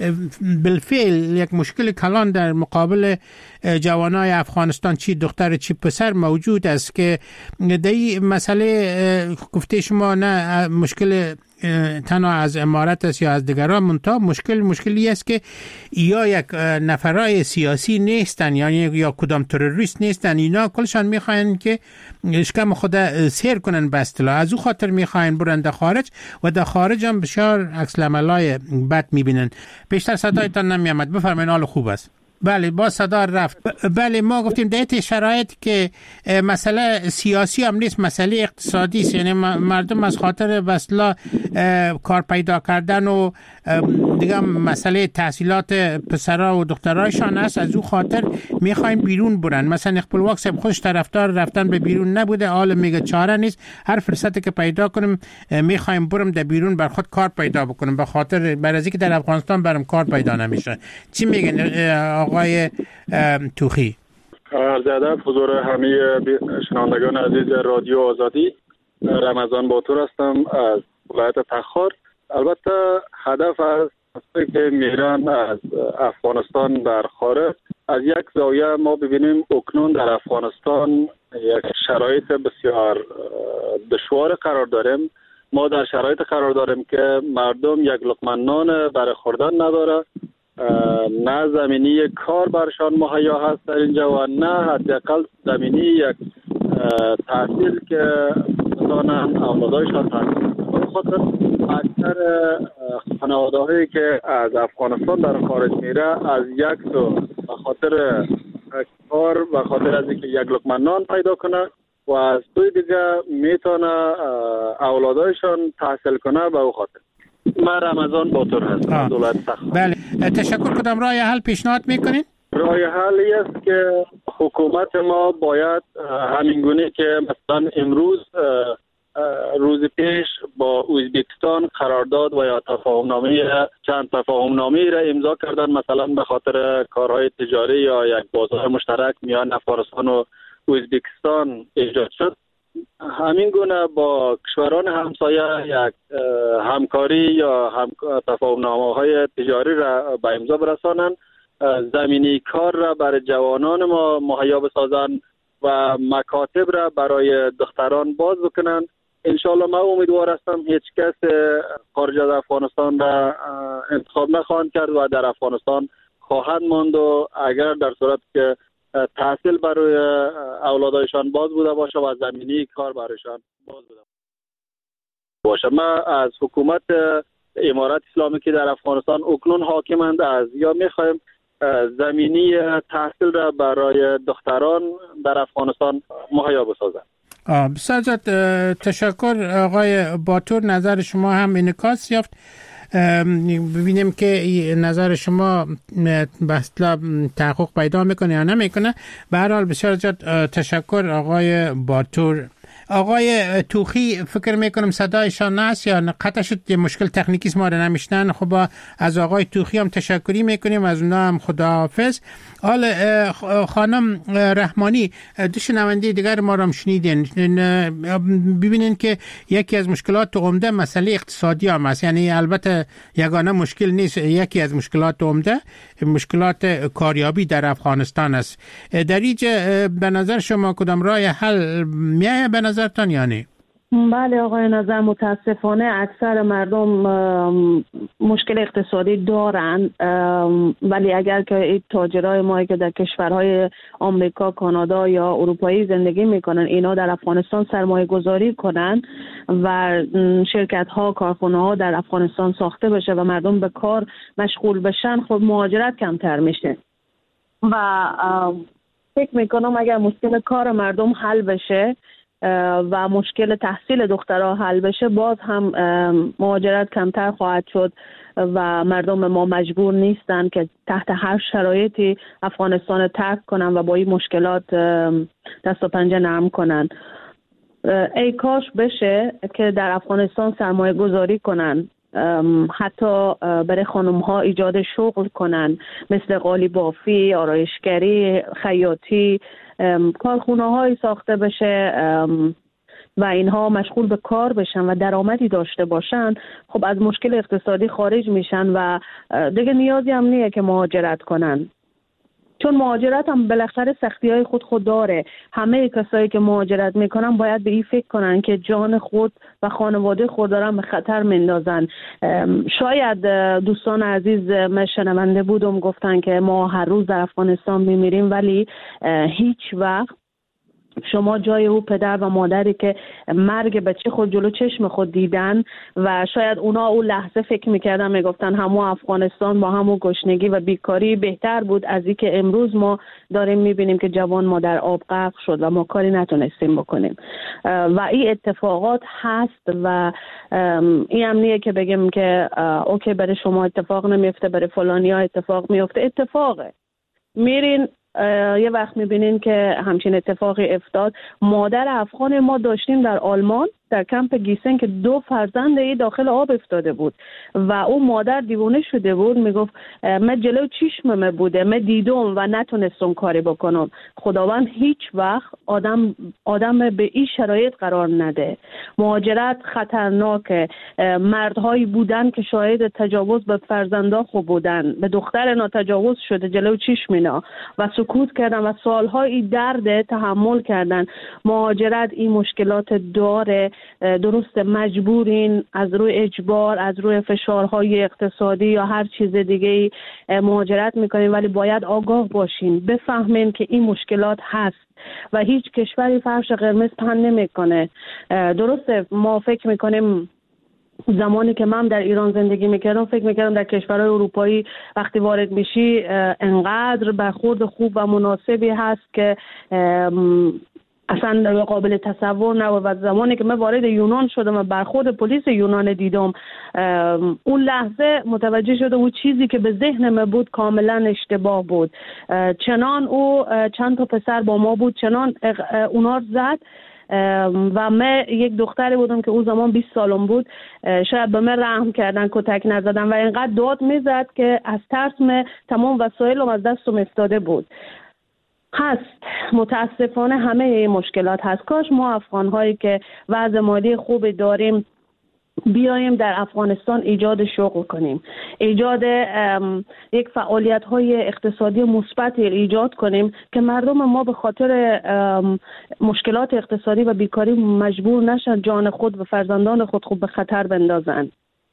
Speaker 7: بالفعل یک مشکل کلان در مقابل جوانای افغانستان، چی دختر چی پسر موجود است که در مسئله گفته شما نه مشکل تنها از امارت است یا از دیگران، منتها مشکل مشکلی است که یا یک نفرای سیاسی نیستن یعنی یا کدام تروریست نیستن، اینا کلشان میخواین که اشکم خود سیر کنن به اصطلاح، از او خاطر میخواین برن در خارج و در خارج هم بسیار عکس العملای بد میبینن. بیشتر صدایتان نمیامد، بفرمایید. حال خوب است؟ بله با صدا رفت. بله ما گفتیم در این شرایط که مسئله سیاسی هم نیست، مسئله اقتصادی است، یعنی مردم از خاطر بسلا کار پیدا کردن و دیگه مسئله تحصیلات پسرها و دخترایشان است، از او خاطر میخواین بیرون برن. مثلا اقبالواق صاحب خوش طرفدار رفتن به بیرون نبوده، حالا میگه چاره نیست، هر فرصتی که پیدا کنم میخوایم برم در بیرون بر خود کار پیدا بکنم، به خاطر برای که در افغانستان برم کار پیدا نمیشه. چی میگن آقای توخی؟
Speaker 13: عرض ادب حضور همه شنوندگان عزیز رادیو آزادی. رمضان باتور هستم از ولایت تخار. البته هدف از که میرن از افغانستان در خارج، از یک زاویه ما ببینیم اکنون در افغانستان یک شرایط بسیار دشوار قرار داریم. ما در شرایط قرار داریم که مردم یک لقمه نان برای خوردن نداره، نه زمینی کار برشان مهیا هست در اینجا و نه حداقل زمینی یک تحصیل که بتانن اولادایشان تحصیل. خاطر اکثر خانواده هایی که از افغانستان در خارج میره از یک سو به خاطر کار و خاطر از اینکه یک لقمه نان پیدا کنه و از سوی دیگه میتونه اولادایشان تحصیل کنه به او خاطر. من رمضان باتور هستم.
Speaker 7: بله تشکر. کدام راه حل پیشنهاد میکنین؟
Speaker 13: راه حلی است که حکومت ما باید همینگونه که مثلا امروز روز پیش با ازبکستان قرارداد و یا تفاهمنامه چند تفاهمنامه را امضا کردن، مثلا به خاطر کارهای تجاری یا یک بازار مشترک میان افغانستان و ازبکستان ایجاد شد. همین گونه با کشوران همسایه یک همکاری یا هم تفاهمنامه های تجاری را به امضا برسانند، زمینی کار را برای جوانان ما مهیا بسازند و مکاتب را برای دختران باز بکنند انشالله من امیدوار هستم هیچ کس خارج از افغانستان را انتخاب نخواهند کرد و در افغانستان خواهند ماند و اگر در صورت که تحصیل برای اولادایشان باز بوده باشه و زمینی کار برایشان باز بوده باشه. ما از حکومت امارات اسلامی که در افغانستان اکنون حاکمند از یا میخوایم زمینی تحصیل را برای دختران در افغانستان مهیا بسازند.
Speaker 7: بسیار تشکر آقای باتور، نظر شما هم انعکاس یافت. ببینیم که نظر شما به اصطلاح تحقق پیدا میکنه یا نمیکنه. به هر حال بسیار تشکر آقای باتور. آقای توخی فکر میکنم صدایشان هست یا قطع شد، مشکل تکنیکی است ما رو نمیشنن. خب از آقای توخی هم تشکری میکنیم، از اونا هم خداحافظ. حال خانم رحمانی دو شنونده دیگر ما رو هم شنیدین. ببینین که یکی از مشکلات عمده مسئله اقتصادی هم است، یعنی البته یگانه مشکل نیست، یکی از مشکلات عمده مشکلات کاریابی در افغانستان است. در اینجا به نظر شما کدام راه حل میایه به نظرتان یا نه؟
Speaker 9: بله آقای نظر، متاسفانه اکثر مردم مشکل اقتصادی دارن، ولی اگر که این تاجرای ما که در کشورهای آمریکا، کانادا یا اروپایی زندگی میکنن اینا در افغانستان سرمایه گذاری کنن و شرکت ها، کارخانه ها در افغانستان ساخته بشه و مردم به کار مشغول بشن، خب مهاجرت کمتر میشه. و فکر میکنم اگر مشکل کار مردم حل بشه و مشکل تحصیل دخترها حل بشه، باز هم مهاجرت کمتر خواهد شد و مردم ما مجبور نیستن که تحت هر شرایطی افغانستان ترک کنن و با این مشکلات دست و پنجه نرم کنن. ای کاش بشه که در افغانستان سرمایه گذاری کنن، حتی برای خانم ها ایجاد شغل کنن، مثل قالی بافی، آرایشگری، خیاطی، کارخونه های ساخته بشه و اینها مشغول به کار بشن و درآمدی داشته باشن. خب از مشکل اقتصادی خارج میشن و دیگه نیازی هم نیه که مهاجرت کنن، چون مهاجرت هم بالاخره سختی های خود خود داره. همه کسایی که مهاجرت میکنن باید به این فکر کنن که جان خود و خانواده خود دارن به خطر مندازن. شاید دوستان عزیز من شنونده بودم گفتن که ما هر روز در افغانستان میمیریم، ولی هیچ وقت شما جای او پدر و مادری که مرگ بچه خود جلو چشم خود دیدن و شاید اونا اون لحظه فکر میکردن میگفتن همون افغانستان با همون گشنگی و بیکاری بهتر بود از این که امروز ما داریم میبینیم که جوان ما در آب غرق شد و ما کاری نتونستیم بکنیم. و این اتفاقات هست و این هم نیه که بگیم که اوکی برای شما اتفاق نمیفته، برای فلانی ها اتفاق میفته. اتفاقه، میرین یه وقت میبینین که همچین اتفاقی افتاد. مادر افغان ما داشتیم در آلمان در کمپ گیسن که دو فرزند ای داخل آب افتاده بود و اون مادر دیوانه شده بود، میگفت من جلو چشمم بوده، من دیدم و نتونستم کاری بکنم. خداوند هیچ وقت آدم آدم به این شرایط قرار نده. مهاجرت خطرناکه. مردهایی بودن که شاهد تجاوز به فرزندا خو بودن، به دختر اینا تجاوز شده جلو چشم اینا و سکوت کردن و سالها این درد تحمل کردن. مهاجرت این مشکلات داره. درست مجبورین از روی اجبار، از روی فشارهای اقتصادی یا هر چیز دیگه مهاجرت میکنین، ولی باید آگاه باشین، بفهمین که این مشکلات هست و هیچ کشوری فرش قرمز پهن نمیکنه. درسته ما فکر میکنیم، زمانی که من در ایران زندگی میکردم فکر میکردم در کشورهای اروپایی وقتی وارد میشی انقدر برخورد خوب و مناسبی هست که اصلا قابل تصور نبود. و زمانی که من وارد یونان شدم و برخورد پلیس یونان دیدم، اون لحظه متوجه شدم اون چیزی که به ذهن من بود کاملا اشتباه بود. چنان او چند تا پسر با ما بود، چنان اونا زد و من یک دختری بودم که اون زمان بیست سالم بود، شاید به من رحم کردن، کتک نزدن و اینقدر داد میزد که از ترس من تمام وسایلم از دستم افتاده بود. هست متاسفانه همه این مشکلات هست. کاش ما افغان هایی که وضع مالی خوبی داریم بیاییم در افغانستان ایجاد شغل کنیم، ایجاد یک فعالیت های اقتصادی مثبت ایجاد کنیم که مردم ما به خاطر مشکلات اقتصادی و بیکاری مجبور نشن جان خود و فرزندان خود خود به خطر بندازن.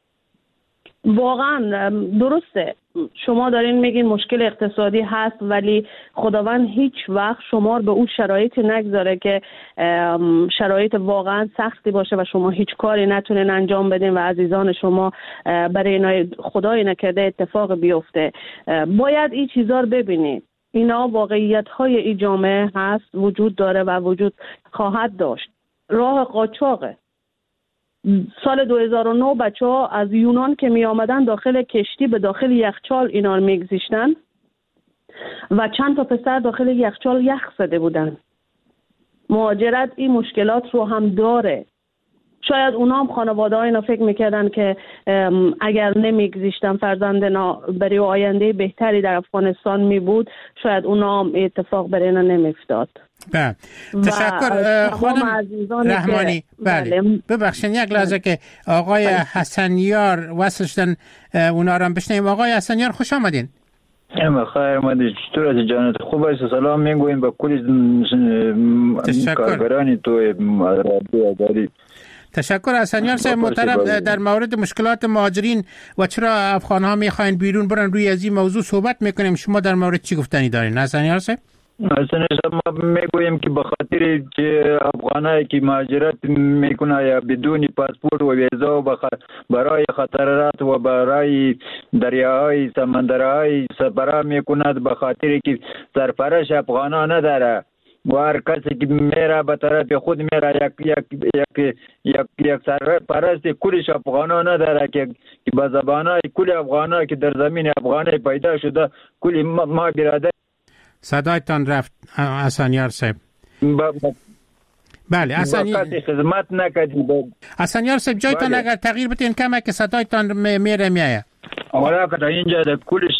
Speaker 9: واقعا درسته شما دارین میگین مشکل اقتصادی هست، ولی خداوند هیچ وقت شما به اون شرایطی نگذاره که شرایط واقعا سختی باشه و شما هیچ کاری نتونین انجام بدین و عزیزان شما برای اینا خدای نکرده اتفاق بیفته. باید این چیزا رو ببینید. اینا واقعیت های این جامعه هست، وجود داره و وجود خواهد داشت. راه قاچاقه. سال دو هزار و نه بچه ها از یونان که می آمدن داخل کشتی به داخل یخچال اینا رو می گذاشتن و چند تا پسر داخل یخچال یخ زده بودن. مهاجرت این مشکلات رو هم داره. شاید اونا هم خانواده ها اینا فکر میکردن که اگر نمیگذاشتن فرزندنا برای آینده بهتری در افغانستان می بود، شاید اونا هم اتفاق برای اینا نمیفتاد.
Speaker 7: بله تشکر خانم رحمانی. بله ببخشید یک لحظه که آقای حسنیار وصل شدن، اونا رو هم بشنیم. آقای حسنیار خوش آمدین.
Speaker 14: خیر مدی، چطور از جانت؟ خوب است؟ سلام میگویم به کل کارگران تو رادیو آزادی.
Speaker 7: تشکر. حسنیار صاحب محترم، در مورد مشکلات مهاجرین و چرا افغان ها میخواین بیرون برن روی از این موضوع صحبت میکنیم. شما در مورد چی گفتنی دارین حسنیار صاحب؟
Speaker 14: اصلا ما میگوییم که به خاطر که افغانایی که مهاجرت میکنه یا بدون پاسپورت و ویزا و برای خطرات و برای دریاهای سمندرهای سفر میکند، به خاطر که سرپرست افغانا نداره و هر کسی که میره به طرف خود میره، یک یک یک یک یک سرپرست کلش افغانا نداره که که به زبانای کل افغانا که در زمین افغانی پیدا شده کل ما برادر.
Speaker 7: صدایتان رفت حسنیار صاحب. بله حسنیار
Speaker 14: خدمت نکردید.
Speaker 7: حسنیار صاحب جایتان اگر تغییر بدین کمه که صدایتان میره میایه.
Speaker 14: اولا که اینجا در کلش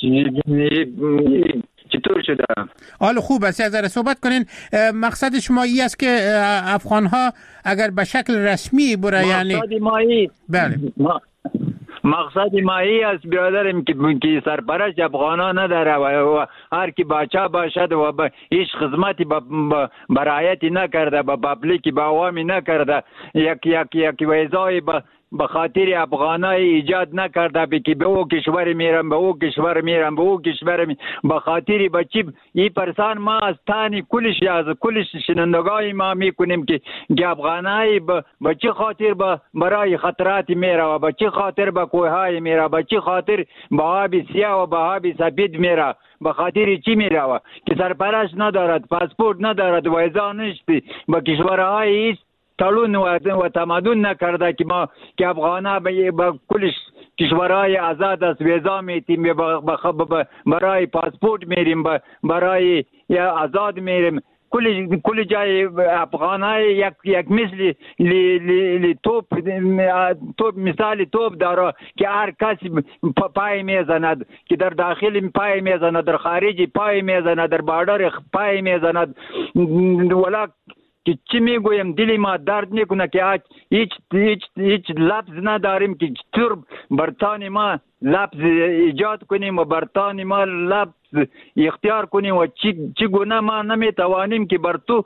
Speaker 14: چطور شده؟
Speaker 7: حال خوب است، از صحبت کنین. مقصد شما این است که افغان ها اگر به شکل رسمی بره، یعنی
Speaker 14: مقصد ما این
Speaker 7: بله
Speaker 14: مقصد ما این است برادرم که که سرپرست افغانا نداره و هر کی بچه باشد و با هیچ خدمتی برایتی نکرده، با پبلیک با عوامی نکرده، یک یک یک ویزای به خاطر افغانای ایجاد نکرده که به او کشور میرم به او کشور میرم به او کشور می به خاطر بچی این پرسان ما از تانی کلش از کلش شنندگای ما میکنیم که افغانای به چه خاطر به برای خطرات میره و به چه خاطر به کوههای میره، به چه خاطر به آب سیاه و به آب سفید میره، به خاطر چی میره که سرپرست ندارد، پاسپورت ندارد، ویزا نشتی، به کشورهای تلون و تمدن نکرده که ما که افغانا با کلش کشورهای آزاد است ویزا میتیم، برای پاسپورت میریم، برای آزاد میریم. کل کل جای افغانای یک یک مثل لی لی توپ توپ مثال توپ داره که هر کسی پای میزند، که در داخل پای میزند، در خارج پای میزند، در باردار پای میزند. ولا که چی میگویم دلی ما درد میکنه که هیچ هیچ هیچ لفظ نداریم که چطور برتان ما لفظ ایجاد کنیم و برتان ما لفظ اختیار کنیم و چی چی گونه ما نمیتوانیم که بر تو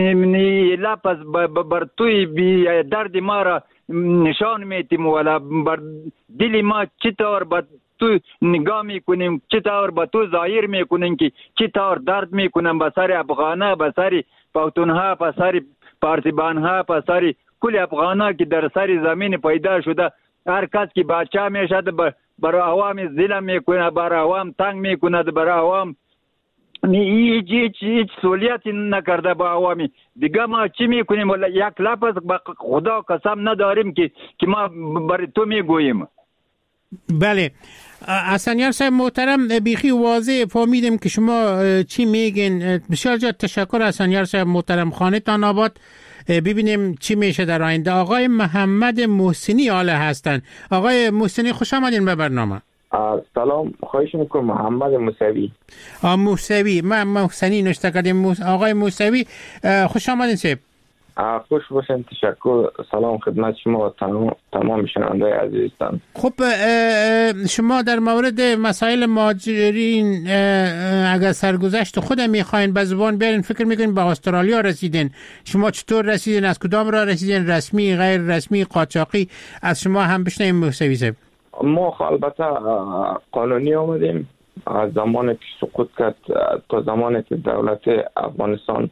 Speaker 14: لفظ بر توی درد ما را نشان میتیم، ولا بر دلی ما چطور با تو نگاه میکنیم، چطور با تو ظاهر میکنیم که چطور درد میکنم به سر افغانا، به سر پختونها، به سر پارسیبانها، به سر کل افغانا که در سر زمین پیدا شده. هر کس که بچه میشد برای عوام ظلم میکنه، برای عوام تنگ میکنه، برای عوام هیچ هیچ هیچ سهولیتی نکرده با عوامی. دیگه ما چی میکنیم؟ یک لفظ به خدا قسم نداریم که که ما برای تو میگوییم.
Speaker 7: بله حسنیار صاحب محترم، بیخی واضح فهمیدیم که شما چی میگین. بسیار جا تشکر حسنیار صاحب محترم، خانه تان آباد. ببینیم چی میشه در آینده. آقای محمد محسنی آله هستن. آقای محسنی خوش آمدین به برنامه.
Speaker 15: سلام، خواهش میکنم. محمد موسوی.
Speaker 7: آ موسوی، من محسنی نوشته کردیم. آقای موسوی خوش آمدین صاحب.
Speaker 15: خوش باشین. تشکر. سلام خدمت شما و تمام تمام شنونده‌های عزیزتان.
Speaker 7: خب شما در مورد مسائل مهاجرین اگر سرگذشت خودم میخواین به زبان بیارین، فکر میکنین به استرالیا رسیدین، شما چطور رسیدین؟ از کدام راه رسیدین؟ رسمی، غیر رسمی، قاچاقی؟ از شما هم بشنویم موسوی صاحب. ما
Speaker 15: البته قانونی آمدیم. از زمانی که سقوط کرد تا زمانی که دولت افغانستان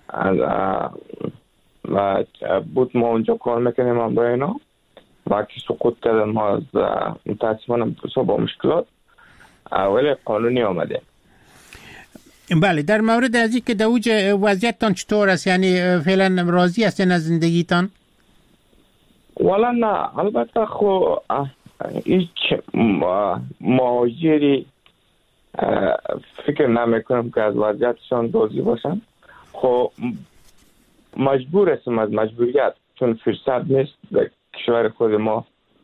Speaker 15: و بود ما اونجا کار میکنیم هم برای اینا و که سقوط کرد ما از متاسفانه با مشکلات ولی قانونی آمده.
Speaker 7: بله، در مورد از این که دوج وضعیتتان چطور است؟ یعنی فعلا راضی هستین از زندگیتان؟
Speaker 15: والا نه، البته خب هیچ مهاجری فکر نمیکنم که از وضعیتشان راضی باشن. خب مجبور هستیم از مجبوریت، چون فرصت نیست در کشور خود ما،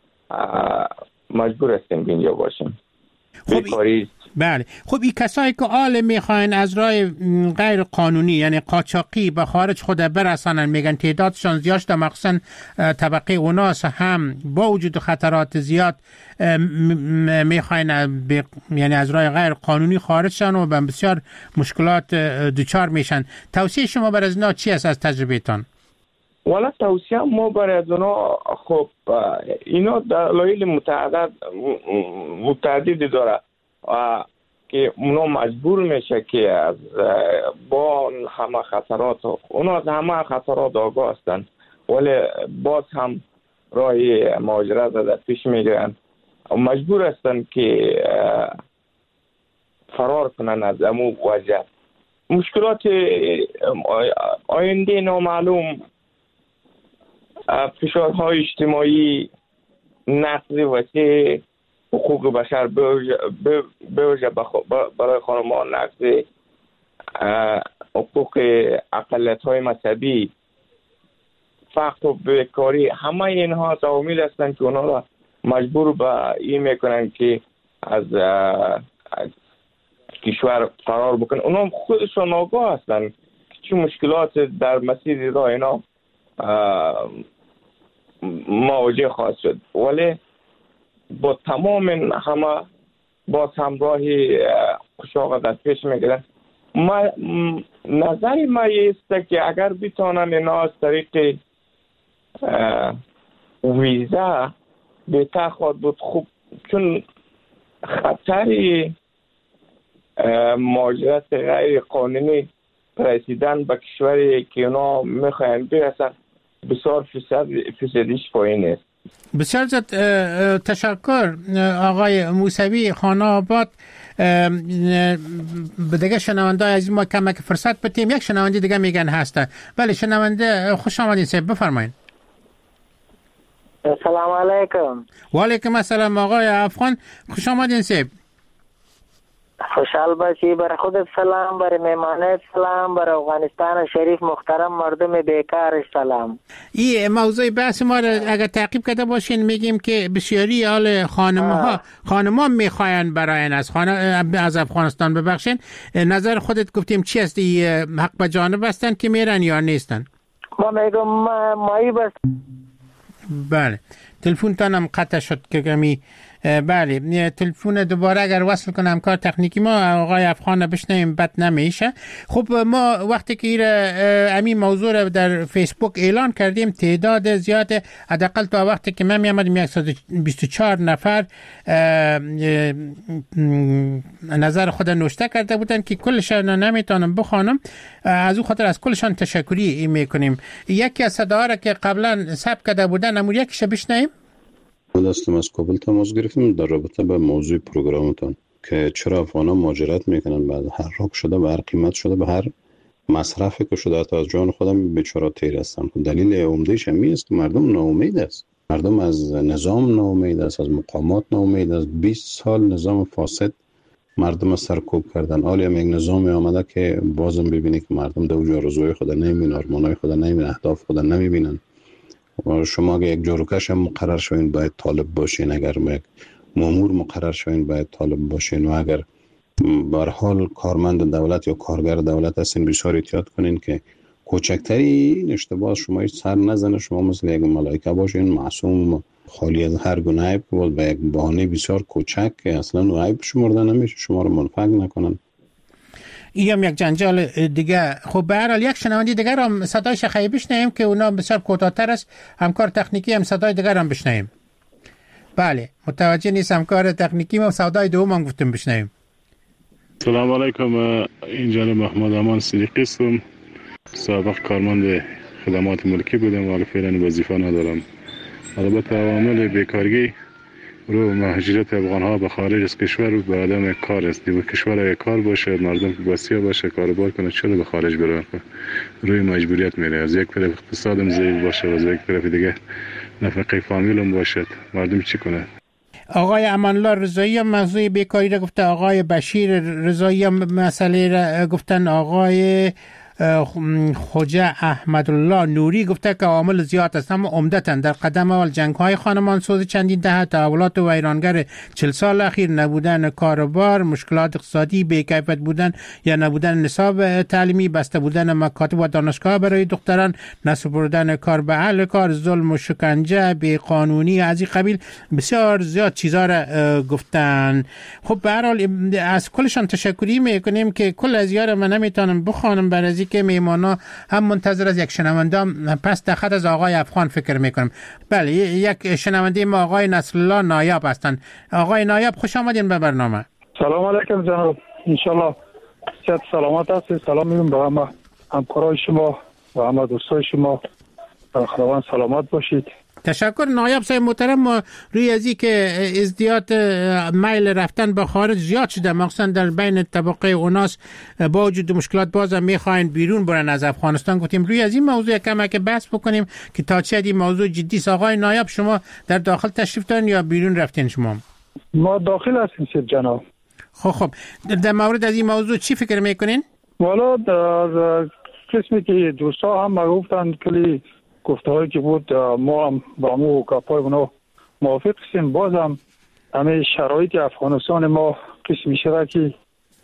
Speaker 15: مجبور هستیم اینجا باشیم. بیکاری.
Speaker 7: بله. خب این کسایی که آل میخواین از راه غیر قانونی یعنی قاچاقی به خارج خود برسانن، میگن تعدادشان زیاد شده، مخصوصا طبقه اوناس هم با وجود خطرات زیاد میخواین یعنی از راه غیر قانونی خارج شن و به بسیار مشکلات دچار میشن. توصیه شما برای از اینا چی است از تجربهتان؟
Speaker 15: والا توصیه ما برای از اونا، خب اینا دلایل متعدد متعددی داره و که اونا مجبور میشه که از با همه خطرات، اونا از همه خطرات آگاه هستند ولی باز هم راه مهاجرت را در پیش میگیرن و مجبور هستند که فرار کنن از امو وضعیت. مشکلات آینده نامعلوم، فشارهای اجتماعی، نقض وسیع حقوق بشر بوجه برای خانمان، نقض حقوق اقلیت‌های مذهبی، فقر و بیکاری، همه اینها عوامل هستند که اونا را مجبور به این میکنن که از کشور فرار بکنن. اونا خودشون آگاه هستند که چه مشکلات در مسیر راه اینا مواجه خواهد شد، ولی با تمام همه باز همراهی قشاق در پیش میگیرن. ما نظر ما است که اگر بتانن اینا از طریق ویزا بهتر خواهد بود. خوب، چون خطر مهاجرت غیر قانونی رسیدن به کشوری که اونا میخواین برسن بسیار فیصدیش پایین است.
Speaker 7: بسیار زیاد تشکر آقای موسوی خانه آباد. به دیگه شنونده از ما کمک فرصت بدیم. یک شنونده دیگه میگن هسته. بله شنونده، خوش آمدین صاحب، بفرمایید.
Speaker 16: سلام علیکم.
Speaker 7: و علیکم السلام آقای افغان، خوش آمدین صاحب.
Speaker 16: خوشحال باشی. برای خودت سلام، برای مهمانت سلام، برای افغانستان شریف محترم مردم بیکارش سلام.
Speaker 7: این موضوع بحث ما را اگر تعقیب کرده باشین میگیم که بسیاری حال خانم‌ها خانم‌ها میخواین برای از خانه از افغانستان ببخشین. نظر خودت گفتیم چی است؟ حق به جانب هستن که میرن یا نیستن؟
Speaker 16: ما میگم مایی بس.
Speaker 7: بله، تلفن تانم قطع شد که کمی. بله، تلفن دوباره اگر وصل کنم کار تکنیکی ما آقای افغان بشنویم بد نمیشه. خب ما وقتی که همین موضوع رو در فیسبوک اعلان کردیم تعداد زیاد، حداقل تا وقتی که من میامدم صد و بیست و چهار نفر نظر خود نوشته کرده بودن که کلشان نمیتونم بخوانم، از اون خاطر از کلشان تشکری میکنیم. یکی از صداها را که قبلا ثبت کرده بودن امور یکیش بشنویم.
Speaker 17: دستم از کابل تماس گرفتیم در رابطه به موضوع پروگرامتون که چرا افغانا مهاجرت میکنن، بعد هر راک شده به هر قیمت شده به هر مصرفی که شده تا از جان خودم بیچاره تیر هستم. دلیل عمدهش همین است که مردم ناامید است، مردم از نظام ناامید است، از مقامات ناامید است. بیست سال نظام فاسد مردم سرکوب کردن، حالا هم یک نظامی آمده که بازم ببینی که مردم دو جا آرزوی خود نمیبینن، آرمانای خود نمیبینن، اهداف خود نمیبینن. شما اگه یک جاروکش هم مقرر شوین باید طالب باشین، اگر یک مامور مقرر شوین باید طالب باشین، و اگر به هر حال کارمند دولت یا کارگر دولت هستین بسیار احتیاط کنین که کوچکتری این اشتباه شما هیچ سر نزنه، شما مثل یک ملائکه باشین معصوم خالی از هر گونه عیب که به یک بهانه بسیار کوچک که اصلا عیب شمرده نمیشه شما رو منفعل نکنن.
Speaker 7: این هم یک جنجال دیگه. خب به هر حال یک شنونده دیگر هم صدای شخصی بشنویم که اونا بسیار کوتاه‌تر است. همکار تکنیکی هم صدای دیگر هم بشنویم. بله متوجه نیست همکار تکنیکی ما صدای دوم هم گفتم بشنویم.
Speaker 18: سلام علیکم، اینجا محمد امان صدیقی هستم. سابق کارمند خدمات ملکی بودم ولی فعلا وظیفه ندارم. البته عوامل بیکارگی رو مهاجرت افغان‌ها به خارج از کشور به عدم کار است. به کشور یک کار باشه، مردم که بسیار باشه، کاروبار کنه، چرا به خارج بره؟ روی مجبوریت میره. از یک طرف اقتصادم ضعیف باشه و از یک طرف دیگه نفقه فامیلم باشد، مردم چی کنه؟
Speaker 7: آقای امان‌الله رضایی هم موضوع بیکاری را گفته، آقای بشیر رضایی هم مسئله را گفتن، آقای خوجه احمدالله نوری گفته که عوامل زیاد است اما عمدتاً در قدم اول جنگ‌های خانمانسوز چندین دهه، تحولات ویرانگر چهل سال اخیر، نبودن کاروبار، مشکلات اقتصادی، بی‌کیفیت بودن یا نبودن نصاب تعلیمی، بسته بودن مکاتب و دانشگاه برای دختران، نسپردن کار به اهل کار، ظلم و شکنجه، بی‌قانونی از این قبیل بسیار زیاد چیزا را گفتن. خب به هر حال از کلشان تشکری میکنیم که کل از یار من نمیتونم بخوانم برای که میمانا هم منتظر از یک شنونده پس در خط از آقای افغان فکر میکنم. بله یک شنونده ما آقای نصرالله نایاب هستند. آقای نایاب خوش آمدین به برنامه.
Speaker 19: سلام علیکم جناب، انشالله صحت سلامت هستید. سلام میگم به همه همکارای شما و همه دوستای شما، خداوند سلامت باشید.
Speaker 7: تشکر نایب صاحب محترم. ما روی ازی که ازدیاد میل رفتن به خارج زیاد شده، مخصوصا در بین طبقه اوناس با وجود مشکلات بازم میخواین بیرون برن از افغانستان، گفتیم روی از این موضوع کم که بحث بکنیم که تا چه حدی موضوع جدی است. آقای نایب شما در داخل تشریف دارین یا بیرون رفتین شما؟
Speaker 19: ما داخل هستیم سید جناب.
Speaker 7: خب خب در مورد از این موضوع چی فکر میکنین؟
Speaker 19: والا در قسمی که دوستا هم گفتن کلی گفته‌هایی که بود ما هم با مو گپای اونا موافق هستیم. بازم همه شرایط افغانستان ما قسمی شده که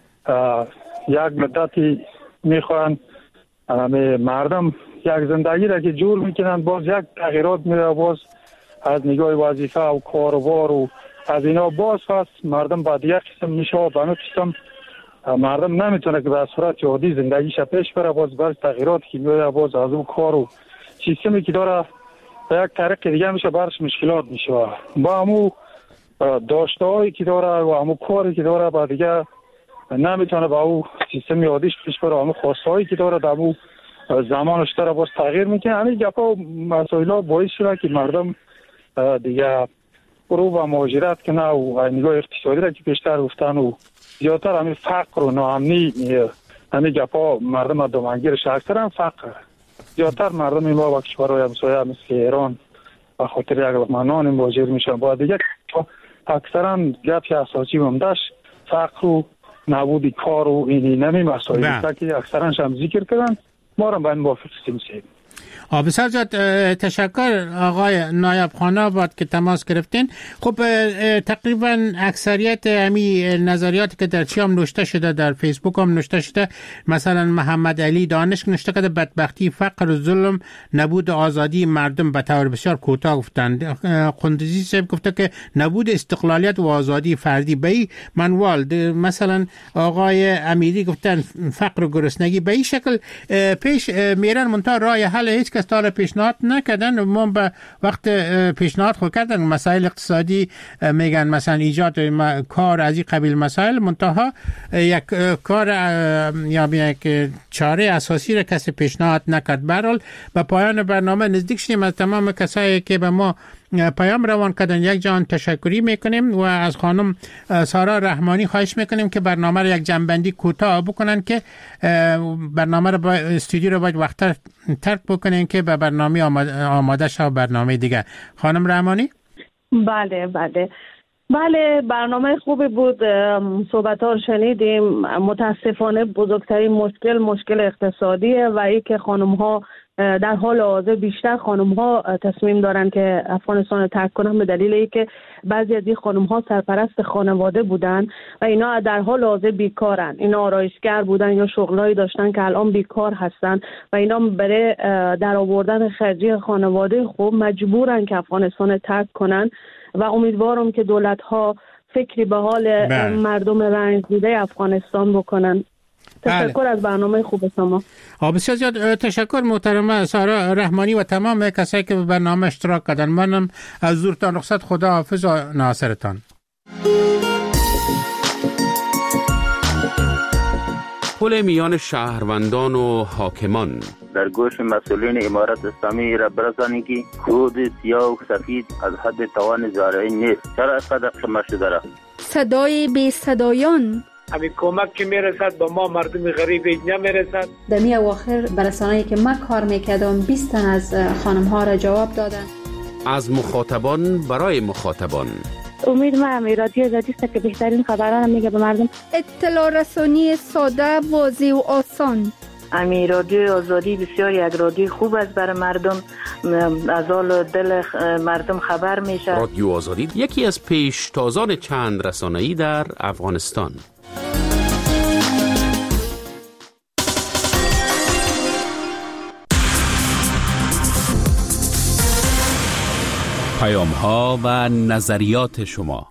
Speaker 19: یک مدتی میخوان همه مردم یک زندگی را که جور میکنن، باز یک تغییرات میره، باز از نگاه وظیفه و کاروبار و از اینا باز هست مردم بعد یک قسم میشه و به قسم مردم نمیتونه که به صورت عادی زندگیش پیش بره، باز باز تغییرات که میره، باز از اون کار و سیستمی که داره به یک طریق دیگه میشه برش مشکلات میشه. با همو داشته هایی که داره و همو کاری که داره با دیگه نمیتونه با او سیستمی عادیش پیش بره، همو خواسته هایی که داره در همو زمانش داره باز تغییر میکنه. همین گپا و مسائل ها باعث شده که مردم دیگه برو و مهاجرت کنه و نگاه اقتصادی را که پیشتر گفتن و زیادتر همین فقر و ناامنی همین گپا مردم دومنگیرش اکثر هم فقر زیادتر مردم ما و کشورهای همسایه مثل ایران به خاطر یک لقمه مهاجر میشن. با دیگه اکثرا گپ اساسی همداش فقر و نبود کار و اینی نمی مسائلی که اکثرا هم ذکر کردن، ما را به این موافق هستیم.
Speaker 7: بسیار زیاد تشکر آقای نایب خاناباد که تماس گرفتین. خب تقریبا اکثریت همی نظریاتی که در چی هم نوشته شده، در فیسبوک هم نوشته شده، مثلا محمد علی دانش نوشته که بدبختی، فقر و ظلم، نبود آزادی مردم به طور بسیار کوتاه گفتند. قندزی صاحب گفته که نبود استقلالیت و آزادی فردی به این منوال. مثلا آقای امیری گفتن فقر و گرسنگی به این شکل پیش میرن، منتها راه حل هیچ کس تا پیشنهاد نکردن. ما به وقت پیشنهاد خود کردن مسائل اقتصادی میگن مثلا ایجاد کار از این قبیل مسائل، منتها یک کار یا یک چاره اساسی را کسی پیشنهاد نکرد. به هر حال به پایان برنامه نزدیک شدیم. از تمام کسایی که به ما پیام روان کردن یک جان تشکری میکنیم و از خانم سارا رحمانی خواهش میکنیم که برنامه را یک جنبندی کوتاه بکنن که برنامه را با استودیو را باید وقت ترک بکنن که به برنامه آماده شد. برنامه دیگه خانم رحمانی.
Speaker 9: بله بله بله برنامه خوبی بود، صحبت ها رو شنیدیم. متاسفانه بزرگترین مشکل مشکل اقتصادیه و ای که خانم ها در حال حاضر بیشتر خانم ها تصمیم دارن که افغانستان رو ترک کنن به دلیل اینکه بعضی از این خانم ها سرپرست خانواده بودن و اینا در حال حاضر بیکارن. اینا آرایشگر بودن یا شغلایی داشتن که الان بیکار هستن و اینا برای در آوردن خرجی خانواده خوب مجبورن که افغانستان رو ترک کنن و امیدوارم که دولت ها فکری به حال بله. مردم رنج دیده افغانستان بکنن. تشکر بله. از برنامه خوب شما.
Speaker 7: بسیار زیاد تشکر محترمه سارا رحمانی و تمام کسایی که به برنامه اشتراک کردن. منم از زورتان رخصت، خدا حافظ و ناصرتان.
Speaker 20: پل میان شهروندان و حاکمان
Speaker 21: در گوش مسئولین امارت اسلامی را برسانید که خود سیاه و سفید از حد توان زارعی نیست. چرا اینقدر شما شده را؟
Speaker 22: صدای بی صدایان،
Speaker 23: همین کمک که میرسد به ما مردم غریب نمیرسد.
Speaker 24: در می اواخر برسانه‌ای که من کار میکردم بیست تن از خانم ها را جواب دادن.
Speaker 20: از مخاطبان برای مخاطبان.
Speaker 2: امید ما هم رادیو آزادی است که بهترین خبران میگه به مردم.
Speaker 22: اطلاع رسانی ساده، واضح و آسان.
Speaker 25: امی رادیو آزادی بسیار یک رادیو خوب است برای مردم، از حال دل مردم خبر میشه.
Speaker 20: رادیو آزادی یکی از پیشتازان چند رسانه‌ای در افغانستان. پیام‌ها و نظریات شما.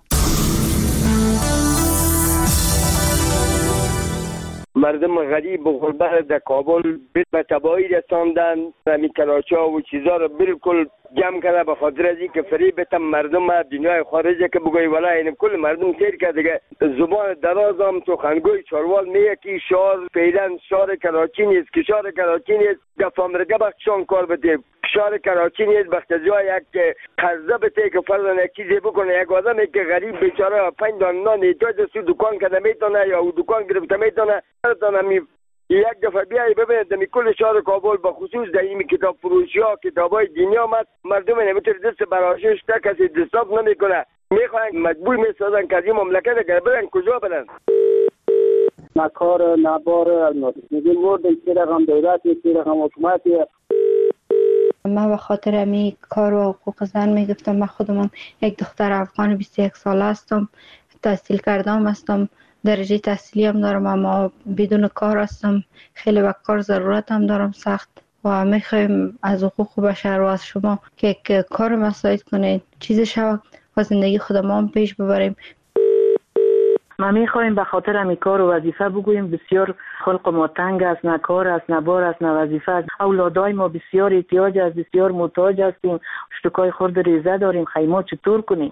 Speaker 26: مردم غریب و غربت در کابل به تباهی رساندن، همین کلاچا و چیزا رو بالکل جمع کرده به خاطر از اینکه فریب بتم مردم دنیای خارجه که بگوی ولی این کل مردم سیر کرده که زبان درازم تو خنگوی چاروال میگه که شعر فعلا شعر کراچی نیست که شعر کراچی نیست دفعه امریکا بخشان کار بده. شهر کراچی نیست بخت جای یک قرضه بده که فرضاً یک چیزی بکنه. یک آدمی که غریب بیچاره پنج دانه نان احتیاج سو دکان کنه میتونه یا او دکان گرفته میتونه می یک دفعه بیایی ببینید دمی کل شهر کابل به خصوص در این کتاب فروشی ها کتابای دینی آمد مردم نمیتونه دست براشش تا کسی دستاب نمیکنه میخواین مجبور میسازن که از این مملکت اگر برن کجا برن.
Speaker 10: نکار نبار میگیم بردن که رقم دولتی که رقم حکومتی.
Speaker 24: من به خاطر امی کار و حقوق زن میگفتم. من خودم یک دختر افغان بیست و یک ساله هستم، تحصیل کردم هستم، درجه تحصیلی هم دارم اما بدون کار هستم. خیلی به کار ضرورت هم دارم سخت و میخوایم از حقوق بشر و از شما که کار مساعد کنید چیز شود و زندگی خودمان پیش ببریم.
Speaker 25: ما میخوایم به خاطر همی کار و وظیفه بگوییم بسیار خلق ما تنگ است، نه کار است، نه بار است، نه وظیفه است. اولادای ما بسیار احتیاج است، بسیار محتاج هستیم، اشتکای خورد ریزه داریم، خیمه چطور کنیم؟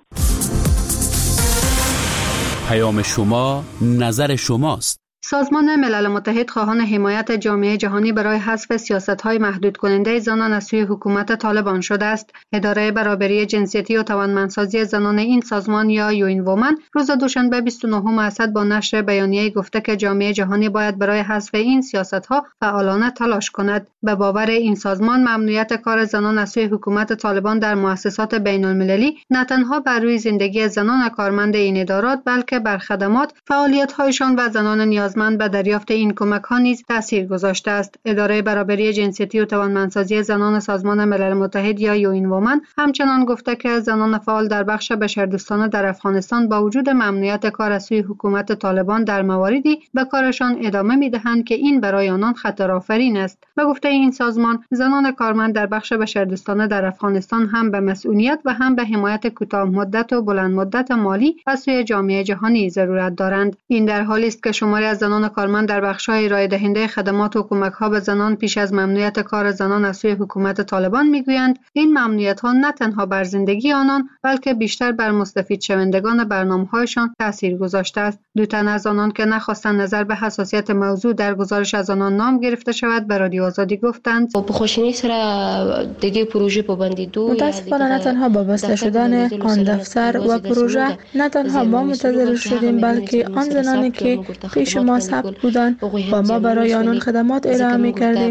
Speaker 20: پیام شما نظر شماست.
Speaker 24: سازمان ملل متحد خواهان حمایت جامعه جهانی برای حذف سیاست‌های محدود کننده زنان از سوی حکومت طالبان شده است. اداره برابری جنسیتی و توانمندسازی زنان این سازمان یا یوین وومن روز دوشنبه بیست و نهم اسد با نشر بیانیه گفته که جامعه جهانی باید برای حذف این سیاست‌ها فعالانه تلاش کند. به باور این سازمان ممنوعیت کار زنان از سوی حکومت طالبان در مؤسسات بین‌المللی نه تنها بر روی زندگی زنان کارمند این ادارات بلکه بر خدمات، فعالیت‌هایشان و زنان نیاز من به دریافت این کمک ها نیز تاثیر گذاشته است. اداره برابری جنسیتی و توانمندسازی زنان سازمان ملل متحد یا یوین وومن همچنان گفته که زنان فعال در بخش بشردوستانه در افغانستان با وجود ممنوعیت کار از سوی حکومت طالبان در مواردی به کارشان ادامه می‌دهند که این برای آنان خطرآفرین است. به گفته این سازمان، زنان کارمند در بخش بشردوستانه در افغانستان هم به مسئولیت و هم به حمایت کوتاه مدت و بلند مدت مالی از سوی جامعه جهانی ضرورت دارند. این در حالی است که شماری از زنان کارمند در بخش‌های ارائه دهنده خدمات و کمک‌ها به زنان پیش از ممنوعیت کار زنان از سوی حکومت طالبان می‌گویند این ممنوعیت‌ها نه تنها بر زندگی آنان بلکه بیشتر بر مستفید شوندگان برنامه‌هایشان تأثیر گذاشته است. دو تن از آنان که نخواستند نظر به حساسیت موضوع در گزارش از آنان نام گرفته شود به رادیو آزادی گفتند بخوشینی سر دیگه پروژه پابندی دو
Speaker 27: متاسفانه نه تنها با بسته شدن آن دفتر و پروژه نه تنها ما متضرر شدیم بلکه آن زنانی که پیش ما ثبت بودند و ما برای آنان خدمات ارائه می کردیم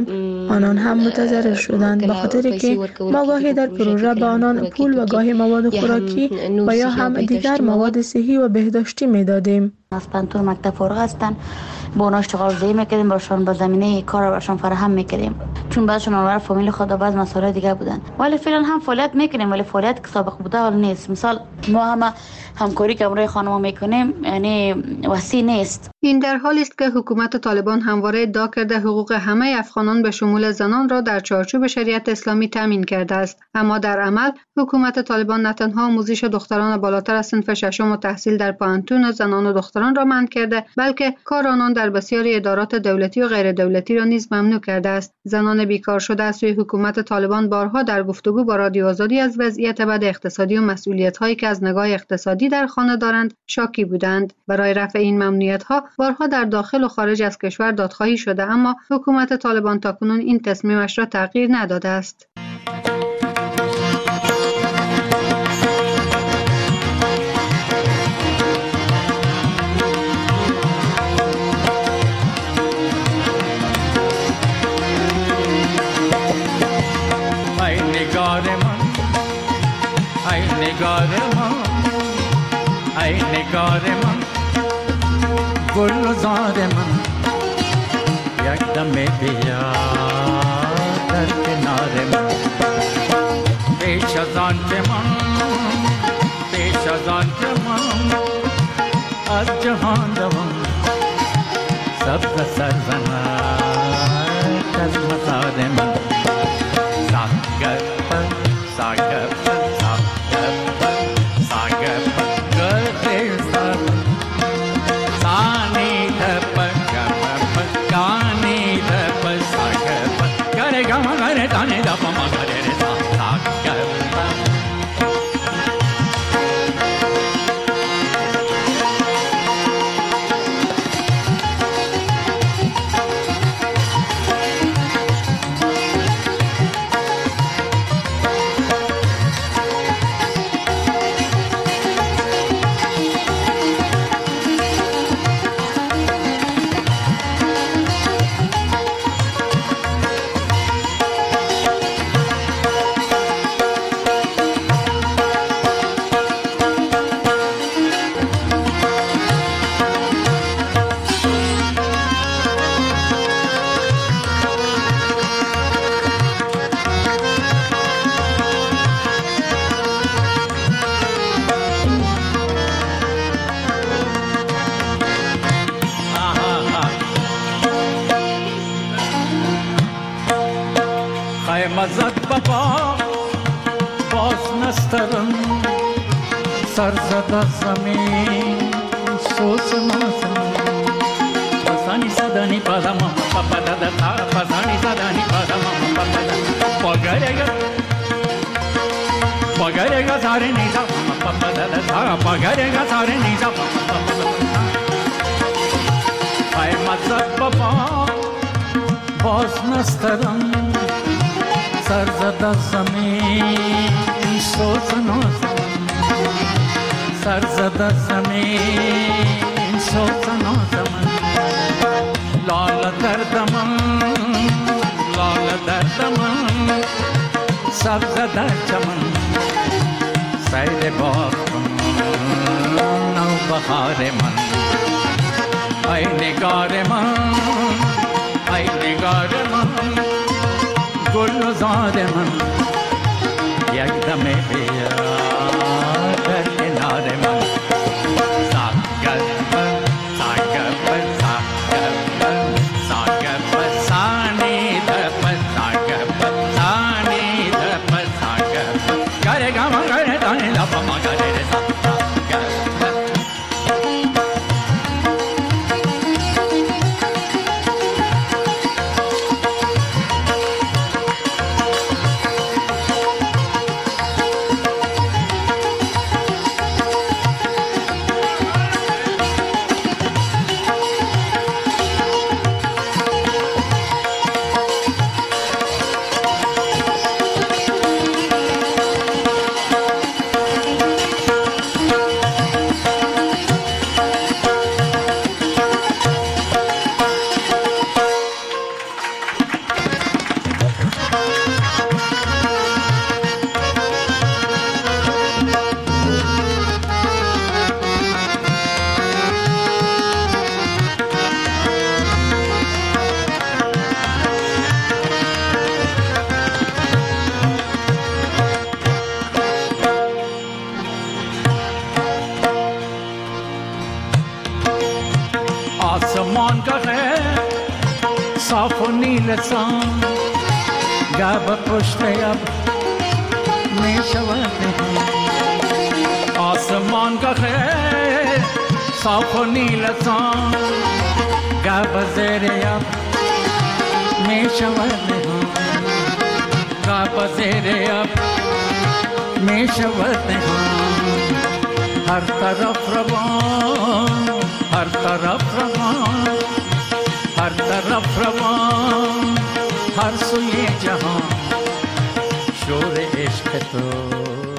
Speaker 27: آنان هم متضرر شدند به خاطر که ما گاهی در پروژه به آنان پول و گاهی مواد خوراکی و یا هم دیگر مواد صحی و بهداشتی میدادیم.
Speaker 1: از پنتور مکتب فارغ هستند، با اونا اشتغال زایی میکردیم، براشون با زمینه کار براشون فراهم میکردیم، چون بعضشون اونور فامیل خود و بعض مسائل دیگه بودن. ولی فعلا هم فعالیت میکنیم، ولی فعالیت که سابق بوده ولی نیست. مثال ما هم همکاری که امروز خانم میکنیم یعنی وسیع نیست.
Speaker 24: این در حالی است که حکومت طالبان همواره ادعا کرده حقوق همه افغانان به شمول زنان را در چارچوب شریعت اسلامی تامین کرده است، اما در عمل حکومت طالبان نه تنها آموزش دختران بالاتر از صنف ششم و تحصیل در پانتون زنان و دختران را منع کرده، بلکه کار آنان در بسیاری ادارات دولتی و غیر دولتی را نیز ممنوع کرده است. زنان بیکار شده از سوی حکومت طالبان بارها در گفتگو با رادیو آزادی از وضعیت بد اقتصادی و مسئولیت‌هایی که از نگاه اقتصادی در خانه دارند شاکی بودند. برای رفع این ممنوعیت‌ها بارها در داخل و خارج از کشور دادخواهی شده، اما حکومت طالبان تاکنون این تصمیمش را تغییر نداده است.
Speaker 3: نگار من ای نگار من گل و زار من یک دم بیا در کنار من پیش از آن که من پیش از آن که من از جهان دوم سبز سرزنک از مزار من ساگر ساگر مزد بابا باز نسترم سرزده زمین سوز مازم پسانی صدانی پادم پاپا دادا پسانی صدانی پادم پاپا دادا پاگرگا پاگرگا ساره نیزا پاپا دادا پاگرگا ساره نیزا ای مزد بابا باز نسترم سرزده زمین سوز نازم سرزده زمین سوز نازم لال دردم لال دردم سبز در چمن سیر باغ نو بهار من ای نگار من ای نگار من گل و زار من یک دم بیا در کنار من ساگر پر ساگر پر ساگر پر ساگر پر سانی در پر ساگر پر سانی در پر ساگر پر گره گما گره دانی لپا ما گره رسا آسمان گه صاف و نیلسان گب پشت اب می شود آسمان گه صاف و نیلسان گب زیر اب می شود گب زیر اب می شود ہر طرف روان ہر طرف روان ہر طرف روان ہر سوئے جہاں شور عشق تو